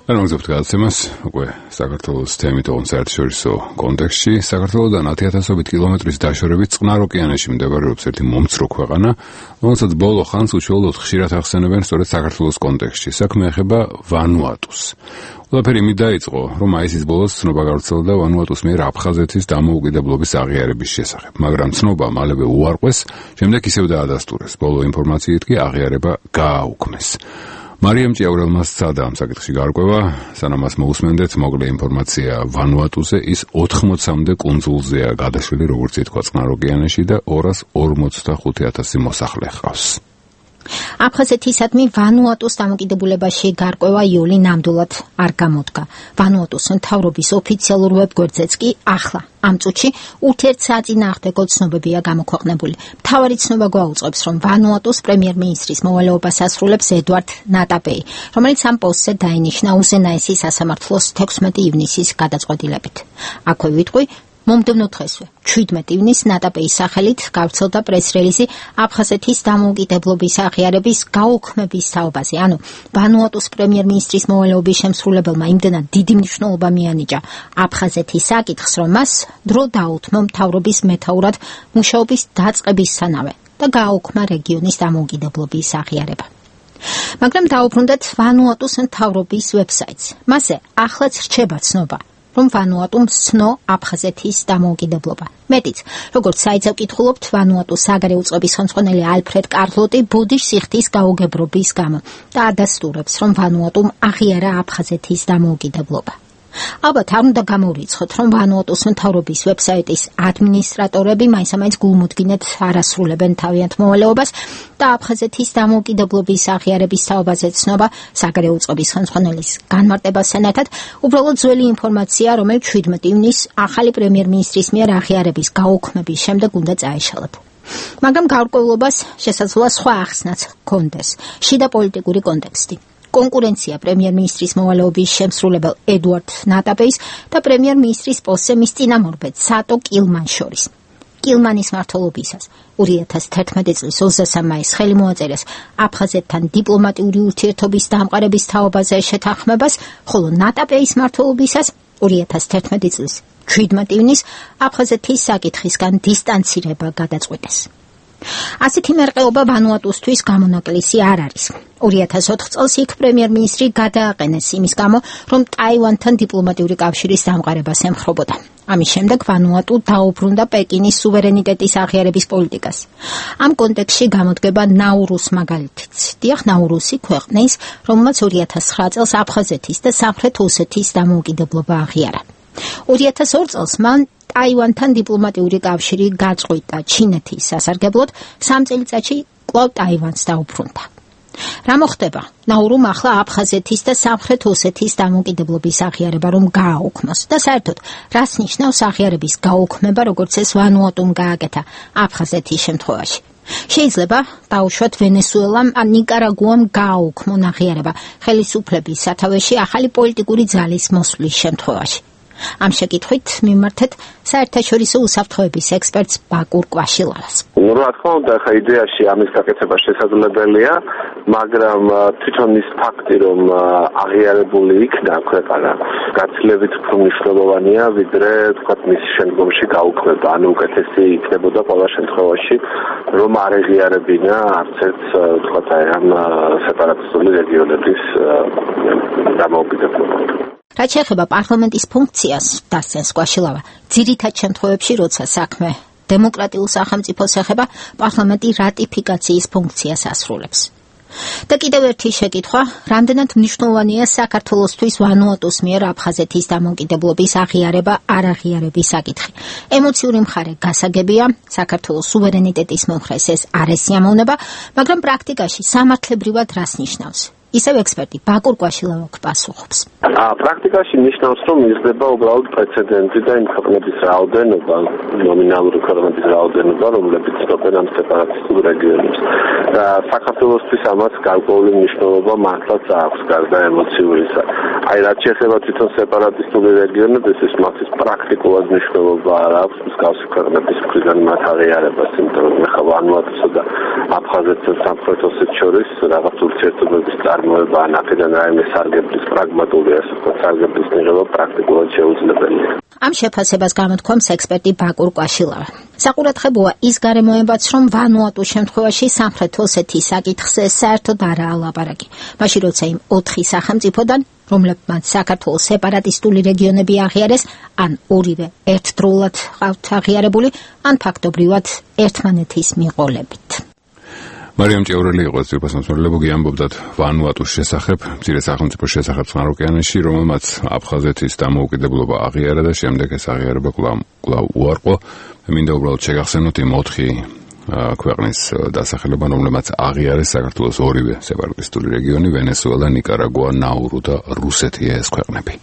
განმოგზავნებთ გადაცემას უკვე საქართველოს თემით საერთაშორისო კონტექსტში. საქართველოდან ათი ათასობით კილომეტრის დაშორებით წყნარ ოკეანეში მდებარეობს ერთი მომცრო ქვეყანა, რომელსაც ბოლო ხანს უშუალოდ ხშირად ახსენებენ სწორედ საქართველოს კონტექსტში. საქმე ეხება ვანუატუს. ყველაფერი იმით დაიწყო, რომ მაისის ბოლოს ცნობა გავრცელდა ვანუატუს მიერ აფხაზეთის დამოუკიდებლობის აღიარების შესახებ, მაგრამ ცნობა მალევე უარყვეს, შემდეგ ისევ დაადასტურეს. ბოლო ინფორმაციით კი აღიარება გააუქმეს. მარიამ ჭიაურელმა სცადა ამ საკითხში გარკვევა, სანამ მას მოусმენდეთ მოკლე ინფორმაცია ვანუატუზე, ის ოთხმოცამდე კუნძულზეა გადაშლილი, როგორც ითქვა წყნარ ოკეანეში და ორას ორმოცდახუთი ათასი მოსახლე ჰყავს.
აფხაზეთისადმი ვანუატუს დამოკიდებულებაში გარკვევა იული ნამდვილად არ გამოდგა. ვანუატუს მთავრობის ოფიციალურ ვებგვერდზეც კი ახლა ამ წუთში ურთიერთსაწინააღმდეგო ცნობებია გამოქვეყნებული. მთავარი ცნობა გვაუწყებს, რომ ვანუატუს პრემიერ-მინისტრის მოვალეობას ასრულებს ედუარდ ნატაპეი, რომელიც ამ პოსტზე დაინიშნა უზენაესი სასამართლოს თექვსმეტი ივნისის გადაწყვეტილებით. აქვე ვიტყვი, მომდევნო დღესვე, შვიდმეტი ივნისს ნატაპეის სახელით გავრცელდა პრეს-რელიზი აფხაზეთის დამოუკიდებლობის აღიარების გაუქმების თაობაზე. ანუ ვანუატუს პრემიერ-მინისტრის მოვალეობის შემსრულებელმა იმდენად დიდი მნიშვნელობა მიანიჭა აფხაზეთის საკითხს, რომ მას დრო დაუთმო მთავრობის მეთაურად მუშაობის დაწყებისთანავე და გააუქმა რეგიონის დამოუკიდებლობის აღიარება. მაგრამ დაუბრუნდეთ ვანუატუს მთავრობის ვებსაიტს. მასზე ახლაც რჩება ცნობა, რომ ვანუატუმ სცნო აფხაზეთის დამოუკიდებლობა. მეტიც, როგორც საიტზე ვკითხულობთ, ვანუატუს საგარეო უწყების ხელმძღვანელი ალფრედ კარლოტი ბუდიშს იხდის გაუგებრობის გამო და ადასტურებს, რომ ვანუატუმ აღიარა აფხაზეთის დამოუკიდებლობა. ალბათ არ უნდა გამოვრიცხოთ, რომ ვანუატუს მთავრობის ვებსაიტის ადმინისტრატორები მაინც-მაინც გულმოდგინედ არ ასრულებენ თავიანთ მოვალეობას და აფხაზეთის დამოუკიდებლობის აღიარების თაობაზე ცნობა საგარეო უწყების ხელმძღვანელის განმარტებას ენათად უბრალოდ ძველი ინფორმაცია, რომელიც შვიდმეტი ივნისს ახალი პრემიერ-მინისტრის მიერ აღიარების გაუქმების შემდეგ უნდა წაეშალათ. მაგრამ გარკვეულობას შესაძლოა სხვა ახსნაც ჰქონდეს. შიდა პოლიტიკური კონტექსტი. კონკურენცია პრემიერ-მინისტრის მოვალეობის შემსრულებელ ედუარდ ნატაპეის და პრემიერ-მინისტრის პოსტზე მის წინამორბედ სატო კილმანს შორის. კილმანის მმართველობისას ორი ათას თერთმეტი წლის ოცდასამ მაისს ხელი მოაწერეს აფხაზეთთან დიპლომატიური ურთიერთობის დამყარების თაობაზე შეთანხმებას, ხოლო ნატაპეის მმართველობისას ორი ათას თერთმეტი წლის შვიდმეტი ივნისს აფხაზეთის საკითხისგან დისტანცირება გადაწყვეტეს. ასეთი მერყეობა ვანუატუსთვის გამონაკლისი არ არის. ორი ათას ოთხ წელს იქ პრემიერ-მინისტრი გადააყენეს იმის გამო, რომ ტაივანთან დიპლომატიური კავშირის დამყარებას ემხრობოდა. ამის შემდეგ ვანუატუ დაუბრუნდა პეკინის სუვერენიტეტის აღიარების პოლიტიკას. ამ კონტექსტში გამოდგება ნაურუს მაგალითიც. დიახ, ნაურუსი ქვეყნის, რომელმაც ორი ათას ცხრა წელს აფხაზეთის და სამხრეთ ოსეთის დამოუკიდებლობა აღიარა. ორი ათას ორ წელს მან ტაივანთან დიპლომატიური კავშირი გაწყვიტა ჩინეთის სასარგებლოდ, სამ წელიწადში კვლავ ტაივანს დაუბრუნდა. რა მოხდება? ნაურუმ ახლა აფხაზეთის და სამხრეთ ოსეთის დამოუკიდებლობის აღიარება რომ გააუქმოს და საერთოდ რას ნიშნავს აღიარების გაუქმება, როგორც ეს ვანუატუმ გააკეთა აფხაზეთის შემთხვევაში? შეიძლება დაუშვათ ვენესუელამ ან ნიკარაგუამ გააუქმონ აღიარება ხელისუფლების სათავეში ახალი პოლიტიკური ძალის მოსვლის შემთხვევაში. ამ შეკითხვით მიმართეთ საერთაშორისო უსაფრთხოების ექსპერტს ბაკურ კვაშილალას.
Ну, რა თქმა უნდა, ხა იდეაში ამის გაკეთება შესაძლებელია, მაგრამ თვითონ ის ფაქტი, რომ აღიარებული იქნა ქვეყანა, გაცილებით უფრო მნიშვნელოვანია, ვიდრე თქვა მის შემდგომში გაუქმება. ანუ უკეთესი იქნებოდა ყველა შემთხვევაში, რომ არ ეღიარებინა არც ერთ თქვა ამ სეპარატისტული რეგიონების დამოუკიდებლობა.
რაც შეეხება პარლამენტის ფუნქციას, დასცენს კვაშილავა, ძირითად შემთხვევებში, როცა საქმე დემოკრატიულ სახელმწიფოს ეხება, პარლამენტი რატიფიკაციის ფუნქციას ასრულებს. და კიდევ ერთი შეკითხვა, რამდენად მნიშვნელოვანია საქართველოსთვის ვანუატუს მიერ აფხაზეთის დამოუკიდებლობის აღიარება არ აღიარების საკითხი. ემოციური მხარე გასაგებია, საქართველოს სუვერენიტეტის მომხრეს ეს არ ესიამოვნება, მაგრამ პრაქტიკაში სამართლებრივად რას ნიშნავს? ისევ ექსპერტი ბაკურ კვაშილავა პასუხობს.
პრაქტიკაში ნიშნავს, რომ იზრდება უბრალოდ პრეცედენტი და იმ ქვეყნების რაოდენობა, ნომინალური ქვეყნების რაოდენობა, რომლებიც ცნობენ ამ სეპარატისტულ რეგიონებს. და საქართველოსთვის ამას გარკვეული მნიშვნელობა მართლაც აქვს, გარდა ემოციურისა.
აი რაც შეეხება თვითონ სეპარატისტული რეგიონებს, ეს მათთვის პრაქტიკულად მნიშვნელობა არ აქვს მსგავსი ქვეყნების მხრიდან მათ აღიარებას, იმიტომ რომ ხა ვანუატუსა და აფხაზეთს და სამხრეთ ოსეთს შორის რაღაც ურთიერთობების წარმოება ან აქედან რაიმე სარგებლის პრაგმატული ასე ვთქვათ სარგებლის მიღება პრაქტიკულად შეუძლებელია.
ამ შეფასებას გამოთქვამს ექსპერტი ბაკურ კვაშილავა. საყურადღებოა ის გარემოებაც, რომ ვანუატუს შემთხვევაში სამხრეთ ოსეთის საკითხზე საერთოდ არაა ლაპარაკი. მაშინ როცა იმ ოთხი სახელმწიფოდან, რომლებმაც საქართველოს სეპარატისტული რეგიონები აღიარეს, ან ორივე ერთდროულად ყავთ აღიარებული, ან ფაქტობრივად ერთმანეთის მიყოლებით.
მარიამ ჭევრელი იყო ძირფას მასწავლებელები ამბობდათ ვანუატუს შესახებ, მცირე სახელმწიფოს შესახებ წყნარ ოკეანეში, რომელმაც აფხაზეთის დამოუკიდებლობა აღიარა და შემდეგ ეს აღიარება კვლავ უარყო. მინდა უბრალოდ შეგახსენოთ იმ ოთხი ქვეყნის დასახელება, რომლებმაც აღიარეს საქართველოს ორივე სეპარატისტული რეგიონი, ვენესუელა, ნიკარაგუა, ნაურუ და რუსეთია ეს ქვეყნები.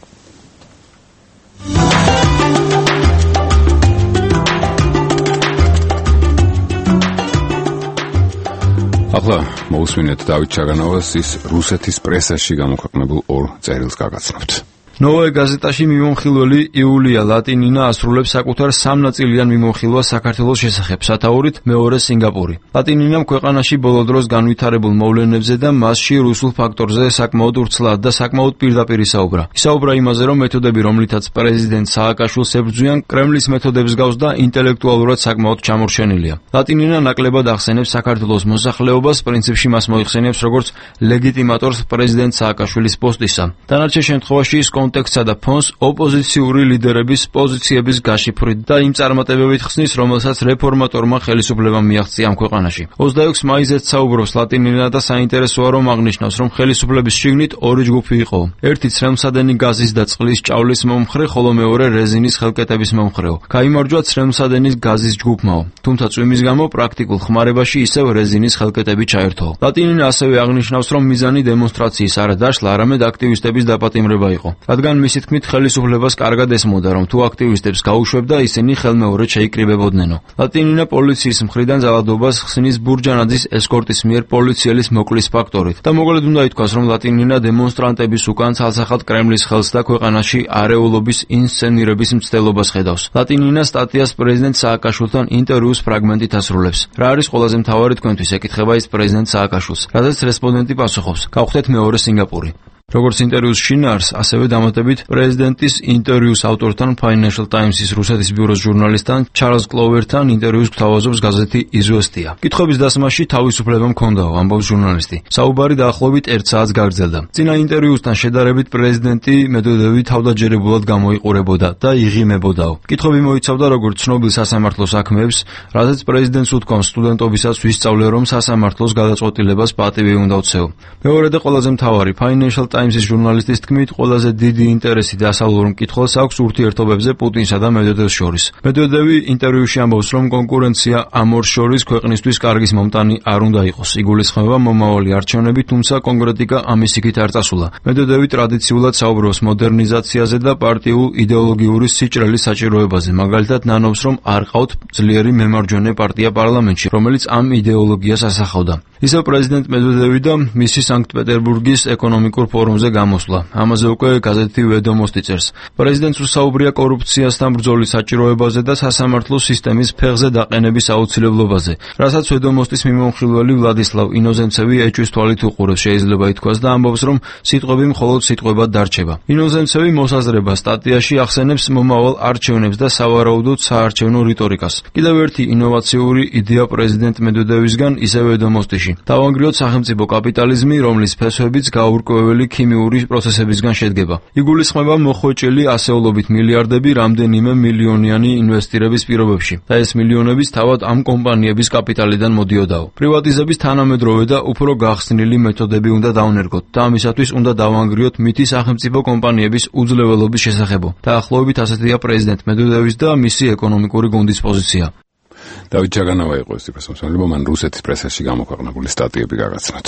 ახლა მოусმინეთ დავით ჩაგანავას ის რუსეთის პრესაში გამოქვეყნებულ ორ წერილს გაგაცნობთ.
ნოვოე გაზეტაში მიმოხილველი იულია ლატინინა ასრულებს საკუთარ სამნაწილიან მიმოხილვას საქართველოს შესახებ, სათაურით მეორე სინგაპური. ლატინინამ ქვეყანაში ბოლო დროს განვითარებულ მოვლენებზე და მასში რუსულ ფაქტორზე საკმაოდ ვრცლად და საკმაოდ პირდაპირ ისაუბრა. ისაუბრა იმაზე, რომ მეთოდები, რომლითაც პრეზიდენტ სააკაშვილს ებრძვიან, კრემლის მეთოდებს გავს და ინტელექტუალურად საკმაოდ ჩამორჩენილია. ლატინინა ნაკლებად ახსენებს საქართველოს მოსახლეობას, პრინციპში მას მოიხსენიებს როგორც ლეგიტიმატორს პრეზიდენტ სააკაშვილის პოსტისა. დანარჩენ შემთხვევაში ის კონტექსტსა და ფონს ოპოზიციური ლიდერების პოზიციების გაშიფრით და იმ წარმატებებით ხსნის, რომელსაც რეფორმატორმა ხელისუფლებამ მიაღწია ამ ქვეყანაში. ოცდაექვსი მაისზეც საუბრობს ლატინინა და საინტერესოა, რომ აღნიშნავს, რომ ხელისუფლების შიგნით ორი ჯგუფი იყო. ერთი ცრემლსადენი გაზის და წყლის ჭავლის მომხრე, ხოლო მეორე რეზინის ხელკეტების მომხრეო. გაიმარჯვა ცრემლსადენის გაზის ჯგუფმაო. თუმცა წვიმის გამო პრაქტიკულ ხმარებაში ისევ რეზინის ხელკეტები ჩაერთო. ლატინინა ასევე აღნიშნავს, რომ მიზანი დემონსტრაციის არა დაშლა, არამედ აქტივისტების დაპატიმრება იყო. რადგან მისი თქმით ხელისუფლებას კარგად ესმოდა, რომ თუ აქტივისტებს გაუშვებდა, ისინი ხელმეორედ შეიკრიბებოდნენო. ლატინინა პოლიციის მხრიდან ძალადობას ხსნის ბურჯანაძის ესკორტის მიერ პოლიციელის მოკლის ფაქტორით და მოკლედ უნდა ითქვას, რომ ლატინინა დემონსტრანტების უკან ცალსახად კრემლის ხელს და ქვეყანაში არეულობის ინსცენირების მცდელობას ხედავს. ლატინინა სტატიას პრეზიდენტ სააკაშვილთან ინტერვიუს ფრაგმენტით ასრულებს. რა არის ყველაზე მთავარი თქვენთვის, ეკითხება ის პრეზიდენტ სააკაშვილს, რაზეც რესპონდენტი პასუხობს: გავხდეთ მეორე სინგაპური. როგორც ინტერვიუს შინაარს, ასევე დამატებით პრეზიდენტის ინტერვიუს ავტორთან Financial Times-ის რუსეთის ბიუროს ჟურნალისტთან ჩარლზ კლოვერთან ინტერვიუს გთავაზობს გაზეთი იზვესტია. კითხების დასმაში თავისუფლება მქონდაო, ამბობს ჟურნალისტი. საუბარი დაახლოებით ერთ საათს გაგრძელდა. წინა ინტერვიუსთან შედარებით პრეზიდენტი მედვედევი თავდაჯერებულად გამოიყურებოდა და იღიმებოდაო. კითხვები მოიცავდა როგორც ცნობილ სასამართლო საქმეებს, რაზეც პრეზიდენტს უთქვამს სტუდენტობისას ვისწავლე, რომ სასამართლოს გადაწყვეტილებას პატივი უნდა უცეო. მეორე და ყველაზე მთავარი Financial Times-ის ჟურნალისტის თქმით, ყველაზე დიდი ინტერესი დასავლურ მკითხველს აქვს ურთიერთობებზე პუტინსა და მედვედევს შორის. მედვედევი ინტერვიუში ამბობს, რომ კონკურენცია ამ ორ შორის ქვეყნისთვის კარგის მომტანი არ უნდა იყოს. იგულისხმება მომავალი არჩევნები, თუმცა კონკრეტიკა ამის იქით არ წასულა. მედვედევი ტრადიციულად საუბრობს მოდერნიზაციაზე და პარტიულ იდეოლოგიური სიჭრელის საჭიროებაზე. მაგალითად, ნანობს, რომ არ ყავთ ძლიერი მემარჯვენე პარტია პარლამენტში, რომელიც ამ იდეოლოგიას ასახავდა. ისევ პრეზიდენტ მედვედევი და მისი სანქტ-პეტერბურგის ეკონომიკურ ფორუმზე გამოსვლა. ამაზე უკვე გაზეთი ვედომოსტი წერს. პრეზიდენტს უსაუბრია კორუფციასთან ბრძოლის საჭიროებაზე და სასამართლო სისტემის ფეხზე დაყენების აუცილებლობაზე, რასაც ვედომოსტის მიმოხილველი ვლადისლავ ინოზემცევი ეჭვის თვალით უყურებს, შეიძლება ითქვას და ამბობს, რომ სიტყვები მხოლოდ სიტყვებად დარჩება. ინოზემცევი მოსაზრება სტატიაში ახსენებს მომავალ არჩევნებს და სავარაუდოდ საარჩევნო რიტორიკას. კიდევ ერთი ინოვაციური იდეა პრეზიდენტ მედვედევისგან ისევ ვედომოსტიში. დავანგრიოთ სახელმწიფო კაპიტალიზმი, რომლის ფესვებიც გაურკვეველი ქიმიური პროცესებისგან შედგება. იგულისხმება მოხვეჭილი ასეულობით მილიარდები რამდენიმე მილიონიანი ინვესტირების პირობებში და ეს მილიონების თავად ამ კომპანიების კაპიტალიდან მოდიოდაო. პრივატიზების თანამედროვე და უფრო გახსნილი მეთოდები უნდა დავნერგოთ და ამისათვის უნდა დავანგრიოთ მითი სახელმწიფო კომპანიების უძლეველობის შესახებო. დაახლოებით ასეთია პრეზიდენტ მედვედევის და მისი ეკონომიკური გუნდის პოზიცია.
დავით ჩაგანავა იყო ეს პრესმოსმენელი, მან რუსეთის პრესაში გამოქვეყნებული სტატიები გაგაცნოთ.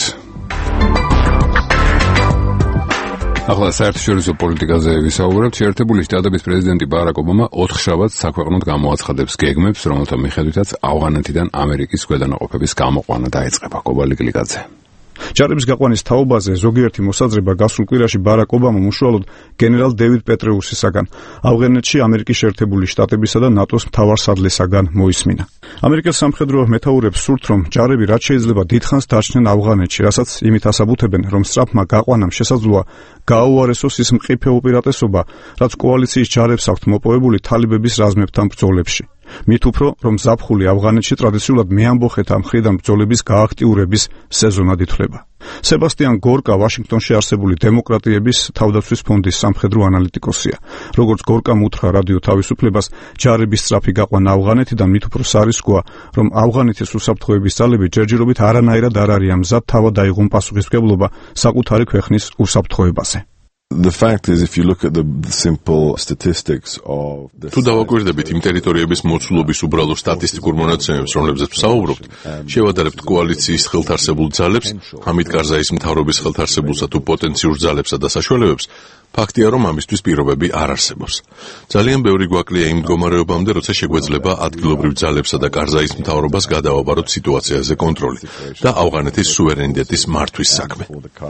ახლა საერთაშორისო პოლიტიკაზე ვისაუბრებთ. შეერთებული შტატების პრეზიდენტი ბარაკ ობამა ოთხშაბათს საქვეყნოდ გამოაცხადებს გეგმებს, რომელთა მიხედვითაც ავღანეთიდან ამერიკის ქვედანაყოფების გამოყვანა დაიწყება. კობალი კლიკაძე.
ჯარების გაყვანის თაობაზე ზოგიერთი მოსაზრება გასულ კვირაში ბარაკ ობამამ უშუალოდ გენერალ დევიდ პეტრეუსისაგან, ავღანეთში ამერიკის შეერთებული შტატებისა და ნატოს მთავარსარდლისაგან მოისმინა. ამერიკის სამხედრო მეთაურებს სურთ, რომ ჯარები რაც შეიძლება დიდხანს დარჩნენ ავღანეთში, რასაც იმით ასაბუთებენ, რომ სწრაფმა გაყვანამ შესაძლოა გააუარესოს ის მყიფე უპირატესობა, რაც კოალიციის ჯარებს აქვთ მოპოვებული თალიბების რაზმებთან ბრძოლებში. მით უფრო, რომ ზაფხული ავღანეთში ტრადიციულად მეამბოხეთა მხრიდან ბრძოლების გააქტიურების სეზონად ითვლება. სებასტიან გორკა ვაშინგტონში არსებული დემოკრატიების თავდაცვის ფონდის სამხედრო ანალიტიკოსია. როგორც გორკამ უთხრა რადიო თავისუფლებას, ჯარების სწრაფი გაყვანა ავღანეთიდან მით უფრო სარისკოა, რომ ავღანეთის უსაფრთხოების ძალები ჯერჯერობით არანაირად არ არიან მზად თავად აიღონ პასუხისმგებლობა საკუთარი ქვეყნის უსაფრთხოებაზე.
The fact is, if you look at the simple statistics of the... თუ დავაკვირდებით იმ ტერიტორიების მოცულობის უბრალო სტატისტიკურ მონაცემებს, რომლებზეც ვსაუბრობთ, შევადარებთ კოალიციის ხელთარსებულ ძალებს, ჰამიდ კარზაის მთავრობის ხელთარსებულსა თუ პოტენციურ ძალებსა და საშუალებებს, ფაქტია, რომ ამისთვის პირობები არ არსებობს. ძალიან ბევრი გვაკლია იმ მდგომარეობამდე, როცა შეგვეძლება ადგილობრივ ძალებსა და კარზაის მთავრობას გადავაბაროთ სიტუაციაზე კონტროლი და ავღანეთის სუვერენიტეტის მართვის საქმე.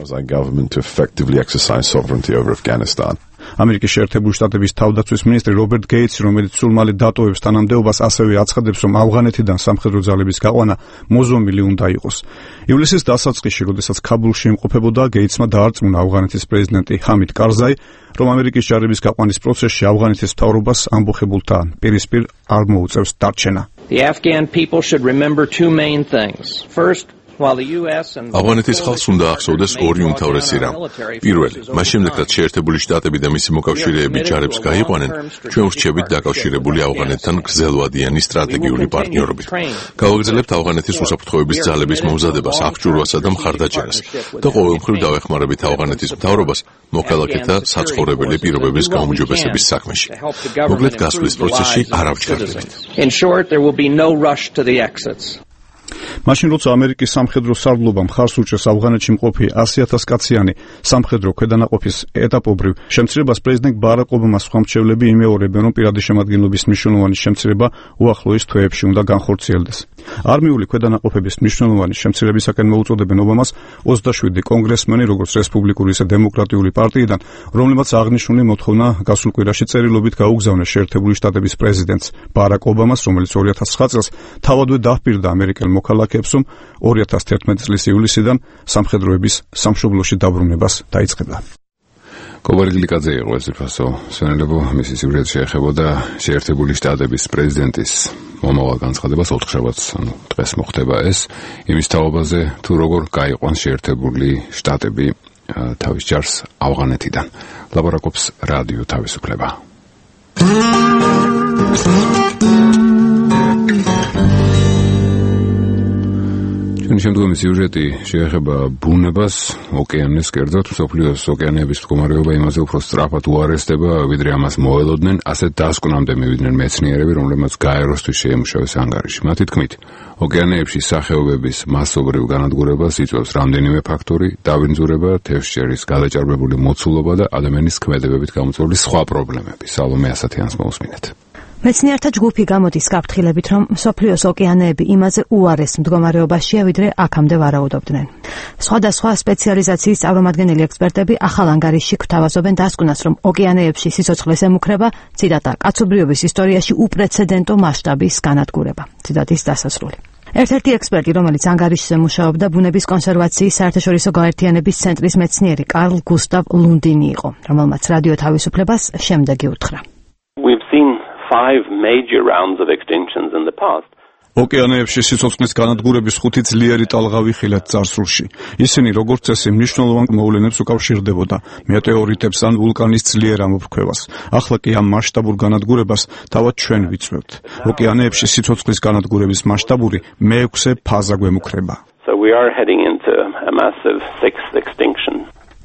Over Afghanistan. ამერიკის შეერთებული შტატების თავდაცვის მინისტრი რობერტ გეიტსი, რომელიც სულ მალე დატოვებს თანამდებობას, ასევე აცხადებს, რომ ავღანეთიდან სამხედრო ძალების გაყვანა მოზომილი უნდა იყოს. ივლისის დასაწყისში, როდესაც ქაბულში იმყოფებოდა, გეიტსმა დაარწმუნა ავღანეთის პრეზიდენტი ჰამიდ კარზაი, რომ ამერიკის ჯარების გაყვანის პროცესში ავღანეთის მთავრობას ამბოხებულთან პირისპირ არ მოუწევს დარჩენა.
The Afghan people should remember two main things. First,
ავღანეთის ხალხს უნდა ახსოვდეს ორი უმთავრესი რამ. პირველი, მას შემდეგ რაც შეერთებული შტატები და მისი მოკავშირეები ჯარებს გაიყვანენ, ჩვენ ვრჩებით დაკავშირებული ავღანეთთან გრძელვადიანი სტრატეგიული პარტნიორობით. გავაგრძელებთ ავღანეთის უსაფრთხოების ძალების მომზადებას, აღჭურვასა და მხარდაჭერას და ყოველმხრივ დავეხმარებით ავღანეთის მთავრობას მოქალაქეთა საცხოვრებელი პირობების გაუმჯობესების საქმეში. მოკლედ, გასვლის პროცესში არ ავჩქარდებით.
In short, there will be no rush to the exits.
მაშინ როცა ამერიკის სამხედრო სარდლობა მხარს უჭერს ავღანეთში მყოფი ასი ათას კაციანი სამხედრო ქვედანაყოფის ეტაპობრივ შემცირებას, პრეზიდენტ ბარაკ ობამას სხვა მრჩევლები იმეორებენ, რომ პირადი შემადგენლობის მნიშვნელოვანი შემცირება უახლოეს თვეებში უნდა განხორციელდეს. არმიული ქვედანაყოფების მნიშვნელოვანი შემცირებისაკენ მოუწოდებენ ობამას ოცდაშვიდი კონგრესმენი, როგორც რესპუბლიკური ისე დემოკრატიული პარტიიდან, რომლებმაც აღნიშნული მოთხოვნა გასულ კვირაში წერილობით გაუგზავნეს შეერთებული შტატების პრეზიდენტს ბარაკ ობამას, რომელიც ორი ათას ცხრა წელს თავადვე დაპირდა ამერიკელ მოქალაქეებს, რომ ორი ათას თერთმეტი წლის ივლისიდან სამხედროების სამშობლოში დაბრუნებას დაიწყება.
კობარი გლიკაძე იყო ეს ფასო. სვენელებო მისი სიუჟეტი შეეხებოდა შეერთებული შტატების პრეზიდენტის მომავალ განცხადებას ოთხშაბათს, ანუ დღეს მოხდება ეს, იმის თაობაზე თუ როგორ გაიყვანს შეერთებული შტატები თავის ჯარს ავღანეთიდან. ლაბორაკობს რადიო თავისუფლება. შემდგომი სიუჟეტი შეეხება ბუნებას, ოკეანეს, კერძოდ მსოფლიოს ოკეანეების მდგომარეობა იმაზე უფრო სწრაფად უარესდება, ვიდრე ამას მოელოდნენ, ასეთ დასკვნამდე მივიდნენ მეცნიერები, რომლებმაც გაეროსთვის შეემუშავეს ანგარიში. მათი თქმით, ოკეანეებში სახეობების მასობრივ განადგურებას იწვევს რამდენიმე ფაქტორი: დავინძურება, თევზჭერის გადაჭარბებული მოცულობა და ადამიანის ქმედებებით გამოწვეული სხვა პრობლემები. სალომე ასათიანს მოусმინეთ.
მეცნიერთა ჯგუფი გამოდის გაფრთხილებით, რომ მსოფლიოს ოკეანეები იმაზე უარეს მდგომარეობაშია, ვიდრე აქამდე ვარაუდობდნენ. სხვადასხვა სპეციალიზაციის წარმომადგენელი ექსპერტები ახალ ანგარიშში გვთავაზობენ დასკვნას, რომ ოკეანეებში სიცოცხლეს ემუქრება, ციტატა, კაცობრიობის ისტორიაში უპრეცედენტო მასშტაბის განადგურება. ციტატის დასასრული. ერთ-ერთი ექსპერტი, რომელიც ანგარიშზე მუშაობდა, ბუნების კონსერვაციის საერთაშორისო გაერთიანების ცენტრის მეცნიერი კარლ გუსტავ ლუნდინი იყო, რომელმაც რადიო თავისუფლებას შემდეგი უთხრა.
We've seen five major rounds of extinctions in the past.
ოკეანეებში სიცოცხლის განადგურების ხუთი ძლიერი ტალღავი ხილად წარსულში. ისინი როგორც წესი მნიშვნელოვან მოვლენებს უკავშირდებოდა, მეტეორიტებს ან ვულკანის ძლიერ ამოფრქვევას. ახლა კი ამ მასშტაბურ განადგურებას თავად ჩვენ ვიწვევთ. ოკეანეებში სიცოცხლის განადგურების მასშტაბური მეექვსე ფაზა გვემუქრება.
So we are heading into a massive sixth extinction.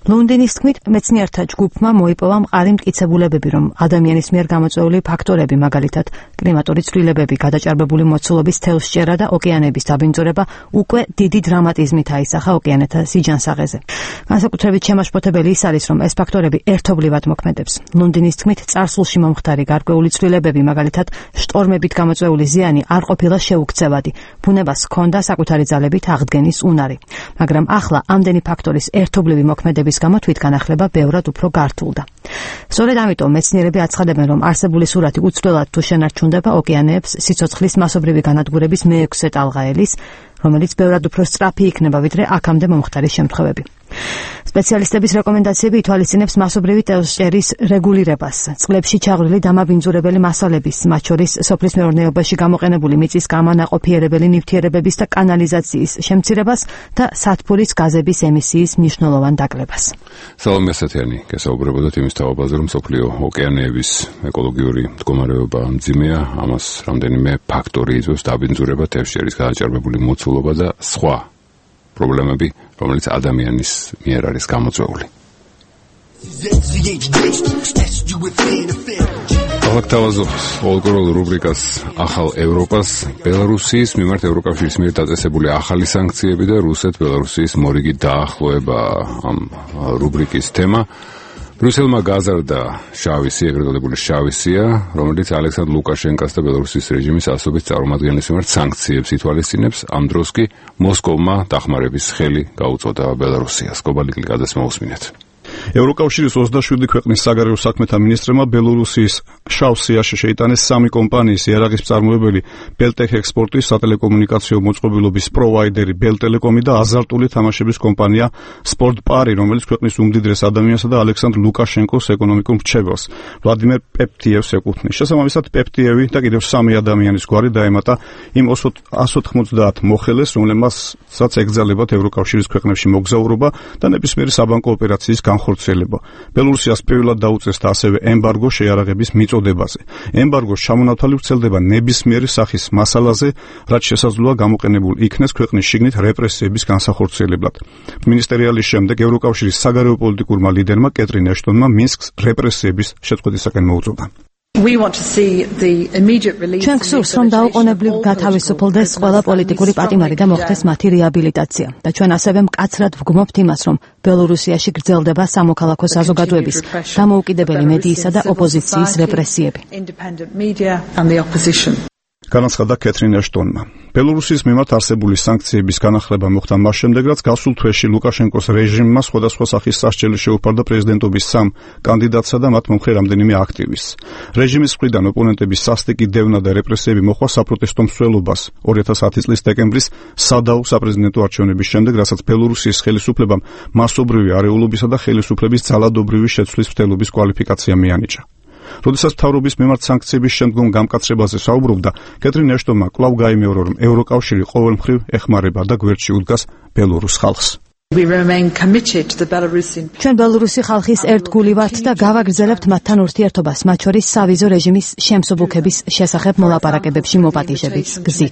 ლონდონის თქმით, მეცნიერთა ჯგუფმა მოიპოვა მყარი მტკიცებულებები, რომ ადამიანის მიერ გამოწვეული ფაქტორები, მაგალითად კლიმატური ცვლილებები, გადაჭარბებული მოცულობის თევზჭერა და ოკეანეების დაბინძურება უკვე დიდი დრამატიზმით აისახა ოკეანეთა სიჯანსაღეზე. განსაკუთრებით შემაშფოთებელი ის არის, რომ ეს ფაქტორები ერთობლივად მოქმედებს. ლონდონის თქმით, წარსულში მომხდარი გარკვეული ცვლილებები, მაგალითად შტორმებით გამოწვეული ზიანი არ ყოფილა შეუქცევადი. ბუნებას ჰქონდა საკუთარი ძალებით აღდგენის უნარი. მაგრამ ახლა ამდენი ფაქტორის ერთობლივი მოქმედების გამო თვითგანახლება ბევრად უფრო გართულდა. სწორედ ამიტომ მეცნიერები აცხადებენ, რომ არსებული სურათი უცვლელად თუ შენარჩუნდება ოკეანეებს სიცოცხლის მასობრივი განადგურების მეექვსე ტალღაელის, რომელიც ბევრად უფრო სწრაფი იქნება, ვიდრე აქამდე მომხდარი შემთხვევები. სპეციალისტების რეკომენდაციები ითვალისწინებს მასობრივი თევზჭერის რეგულირებას, წყლებში ჩაღვრილი დამაბინძურებელი მასალების, მათ შორის სოფლის მეურნეობაში გამოყენებული მიწის გამანაყოფიერებელი ნივთიერებების და კანალიზაციის შემცირებას და სათბურის გაზების ემისიის მნიშვნელოვან დაკლებას.
სალომე ასათიანი, გესაუბრებოდათ იმის თავაზე, რომ მსოფლიო ოკეანეების ეკოლოგიური მდგომარეობა მძიმეა, ამას რამდენიმე ფაქტორი იწვევს: დაბინძურება, თევზჭერის გადაჭარბებული მოცულობა და სხვა პრობლემები, რომელიც ადამიანის მიერ არის გამოწვეული. ქალაქთავაზობს პოლიტიკურ რუბრიკას ახალ ევროპას, ბელარუსის მიმართ ევროკავშირის მიერ დაწესებული ახალი სანქციები და რუსეთ-ბელარუსის მორიგი დაახლოება ამ რუბრიკის თემა. ბრიუსელმა გაზარდა შავი სია, ეგრეთ წოდებული შავი სია, რომელიც ალექსანდრ ლუკაშენკას და ბელარუსის რეჟიმის ასობის წარმომადგენლების მიმართ სანქციებს ითვალისწინებს. ამ დროს კი მოსკოვმა დახმარების ხელი გაუწოდა ბელარუსიას. გობალიკი გადასმოუსმინეთ.
ევროკავშირის ოცდაშვიდი ქვეყნის საგარეო საქმეთა მინისტრებმა ბელორუსიის შავ სიაში შეიტანეს სამი კომპანიის იარაღის მწარმოებელი ბელტექ ექსპორტის სატელეკომუნიკაციო მოწყობილობის პროვაიდერი ბელტელეკომი და აზარტული თამაშების კომპანია სპორტპარი, რომელიც ქვეყნის უმდიდრეს ადამიანსა და ალექსანდრ ლუკაშენკოს ეკონომიკურ მრჩეველს ვლადიმერ პეპტიევს ეკუთვნის. შესაბამისად, პეპტიევი და კიდევ სამი ადამიანის გვარი დაემატა იმ εκατს ოცდაათი მოხელეს, რომლებმაც ეკრძალებათ ევროკავშირის ქვეყნებში მოგზაურობა და ნებისმიერი საბანკო ოპერაციის განხორციელება. ბელორუსიას პირველად დაუწესდა ასევე ემბარგო შეიარაღების მიწოდებაზე. ემბარგოს ჩამონათვალი ვრცელდება ნებისმიერი სახის მასალაზე, რაც შესაძლოა გამოყენებულ იქნეს ქვეყნის შიგნით რეპრესიების განსახორციელებლად. მინისტერიალის შემდეგ ევროკავშირის საგარეო პოლიტიკურმა ლიდერმა კეტრინ ეშტონმა მინსკს რეპრესიების შეწყვეტისაკენ მოუწოდა.
ჩვენ გსურს, რომ დაუყოვნებლივ გათავისუფლდეს ყველა პოლიტიკური პატიმარი და მოხდეს მათი რეაბილიტაცია. და ჩვენ ასევე მკაცრად ვგმობთ იმას, რომ ბელორუსიაში გრძელდება სამოქალაქო საზოგადოების, დამოუკიდებელი მედიისა და ოპოზიციის რეპრესიები.
განაცხადა კეტრინ ეშტონმა. ბელორუსის მიმართ არსებული სანქციების განახლება მოხდა მას შემდეგ, რაც გასულ თვეში ლუკაშენკოს რეჟიმმა სხვადასხვა სახის სასჯელი შეუფარდა პრეზიდენტობის სამ კანდიდატსა და მათ მომხრე რამდენიმე აქტივისტს. რეჟიმის მხრიდან ოპონენტების სასტიკი დევნა და რეპრესიები მოჰყვა საპროტესტო მსვლელობას ორი ათას ათი წლის დეკემბრის სადაუ საპრეზიდენტო არჩევნების შემდეგ, რასაც ბელორუსიის ხელისუფლებამ მასობრივი არეულობისა და ხელისუფლების ძალადობრივი შეცვლის მცდელობის კვალიფიკაცია მიანიჭა. როდესაც მთავრობის მიმართ სანქციების შემდგომ გამკაცრებაზე საუბრობდა, კეტრინ ეშტონმა კვლავ გაიმეორა, რომ ევროკავშირი ყოველმხრივ ეხმარება და გვერდში უდგას ბელორუს ხალხს.
ჩვენ ბელორუსი ხალხის ერთგული ვართ და გავაგრძელებთ მათთან ურთიერთობას, მათ შორის სავიზო რეჟიმის შემსუბუქების შესახებ მოლაპარაკებებში მოპატიჟების გზით.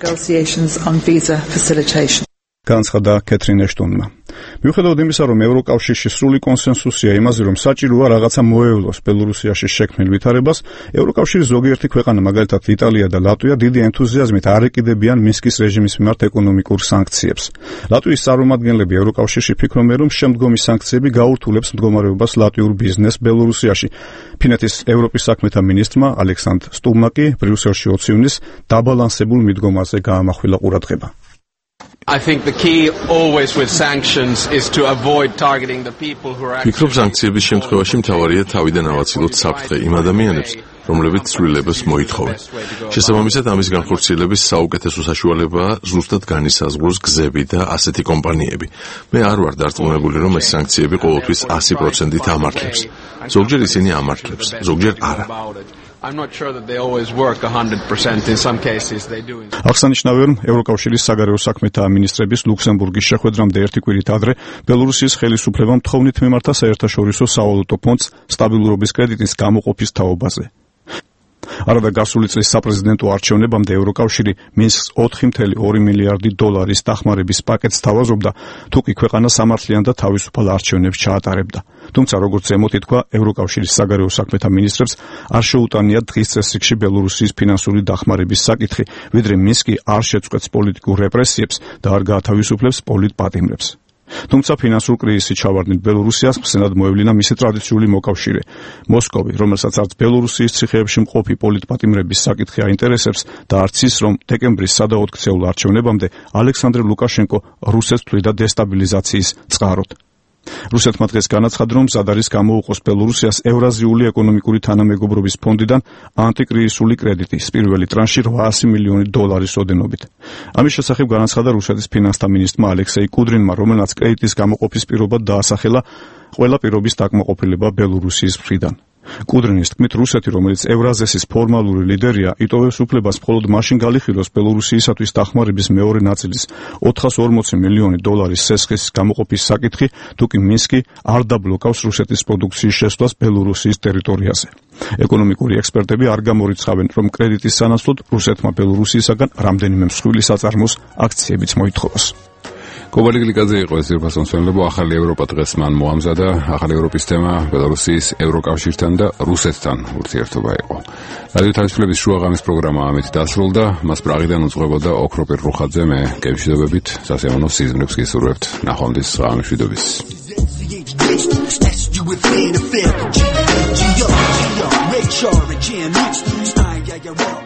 განაცხადა კეტრინ ეშტონმა. მიუხედავად იმისა, რომ ევროკავშირში სრული კონსენსუსია იმაზე, რომ საჭიროა რაღაცა მოევლოს ბელორუსიაში შექმნილ ვითარებას, ევროკავშირის ზოგიერთი ქვეყანა, მაგალითად იტალია და ლატვია, დიდი ენთუზიაზმით არ ეკიდებიან მინსკის რეჟიმის მიმართ ეკონომიკურ სანქციებს. ლატვიის წარმომადგენლები ევროკავშირში ფიქრობენ, რომ შემდგომი სანქციები გაურთულებს მდგომარეობას ლატვიურ ბიზნესს ბელორუსიაში. ფინეთის ევროპის საქმეთა მინისტრმა ალექსანდრ სტუმაკი ბრიუსელში ოცივნის დაბალანსებულ მიდგომაზე გაამახვილა ყურადღება.
I think the key always with sanctions is to avoid targeting the people who are
ფიქრობ სანქციების შემთხვევაში მთავარია თავიდან ავაცილოთ საფრთხე იმ ადამიანებს, რომლებიც ცვლილებას მოითხოვენ. შესაბამისად, ამის განხორციელების საუკეთესო საშუალებაა ზუსტად განისაზღვროს გზები და ასეთი კომპანიები. მე არ ვარ დარწმუნებული, რომ ეს სანქციები ყოველთვის ასი პროცენტით ამართლებს. ზოგჯერ ისინი ამართლებს, ზოგჯერ არა.
I'm not sure that they always work one hundred percent. In some cases they do.
აღსანიშნავია, რომ ევროკავშირის საგარეო საქმეთა მინისტრების ლუქსემბურგის შეხვედრამდე ერთი კვირით ადრე ბელორუსიის ხელისუფლებამ თხოვნით მიმართა საერთაშორისო სავალუტო ფონდს სტაბილურობის კრედიტის გამოყოფის თაობაზე. არადა გასული წლის საპრეზიდენტო არჩევნებამდე ევროკავშირი მინსკს ოთხი წუთი ორი მილიარდი დოლარის დახმარების პაკეტს თავაზობდა, თუკი ქვეყანა სამართლიან და თავისუფალ არჩევნებს ჩაატარებდა. თუმცა როგორც ზემოთ ითქვა, ევროკავშირის საგარეო საქმეთა მინისტრებს არ შეუტანია დღის წესრიგში ბელორუსიის ფინანსური დახმარების საკითხი, ვიდრე მინსკი არ შეწყვეტს პოლიტიკურ რეპრესიებს და არ გაათავისუფლებს პოლიტპატიმრებს. თუმცა ფინანსურ კრიზისში ჩავარდნილ ბელორუსიას ხსენად მოევლინა მისი ტრადიციული მოკავშირე მოსკოვი, რომელსაც არც ბელორუსიის ციხეებში მყოფი პოლიტპატიმრების საკითხი აინტერესებს და არც ის, რომ დეკემბრის სადავოდ ქცეულ არჩევნებამდე ალექსანდრე ლუკაშენკო რუსეთს თვლიდა დესტაბილიზაციის წყაროდ. რუსეთმა დღეს განაცხადა, რომ მზად არის გამოუყოს ბელორუსიას ევრაზიული ეკონომიკური თანამეგობრობის ფონდიდან ანტიკრიზისული კრედიტის პირველი ტრანში რვაასი მილიონი დოლარის ოდენობით. ამის შესახებ განაცხადა რუსეთის ფინანსთა მინისტრმა ალექსეი კუდრინმა, რომელმაც კრედიტის გამოყოფის პირობად დაასახელა ყველა პირობის დაკმაყოფილება ბელორუსიის მხრიდან. კუდრინის თქმით, რუსეთი, რომელიც ევრაზესის ფორმალური ლიდერია, იტოვებს უფლებას მხოლოდ მაშინ გაიხილოს ბელორუსიისათვის დახმარების მეორე ნაწილის ოთხას ორმოცი მილიონი დოლარის სესხის გამოყოფის საკითხი, თუკი მინსკი არ დაბლოკავს რუსეთის პროდუქციის შესვლას ბელორუსიის ტერიტორიაზე. ეკონომიკური ექსპერტები არ გამორიცხავენ, რომ კრედიტის სანაცვლოდ რუსეთმა ბელორუსიისაგან რამდენიმე მსხვილი საწარმოს აქციებიც მოითხოვოს.
კობალი გლიკაძე იყო ეს ძირფასმცემლებო. ახალი ევროპა დღეს მან მოამზადა. ახალი ევროპის თემა ბელორუსიის ევროკავშირთან და რუსეთთან ურთიერთობა იყო. რადიო თავისუფლების შუაღამის პროგრამა ამით დასრულდა. მას პრაღიდან უძღვებოდა ოქროპირ რუხაძე. მე გემშვიდობებით სასიამოვნო სიზმრებს გისურვებთ. ნახვამდის ღამის მშვიდობის.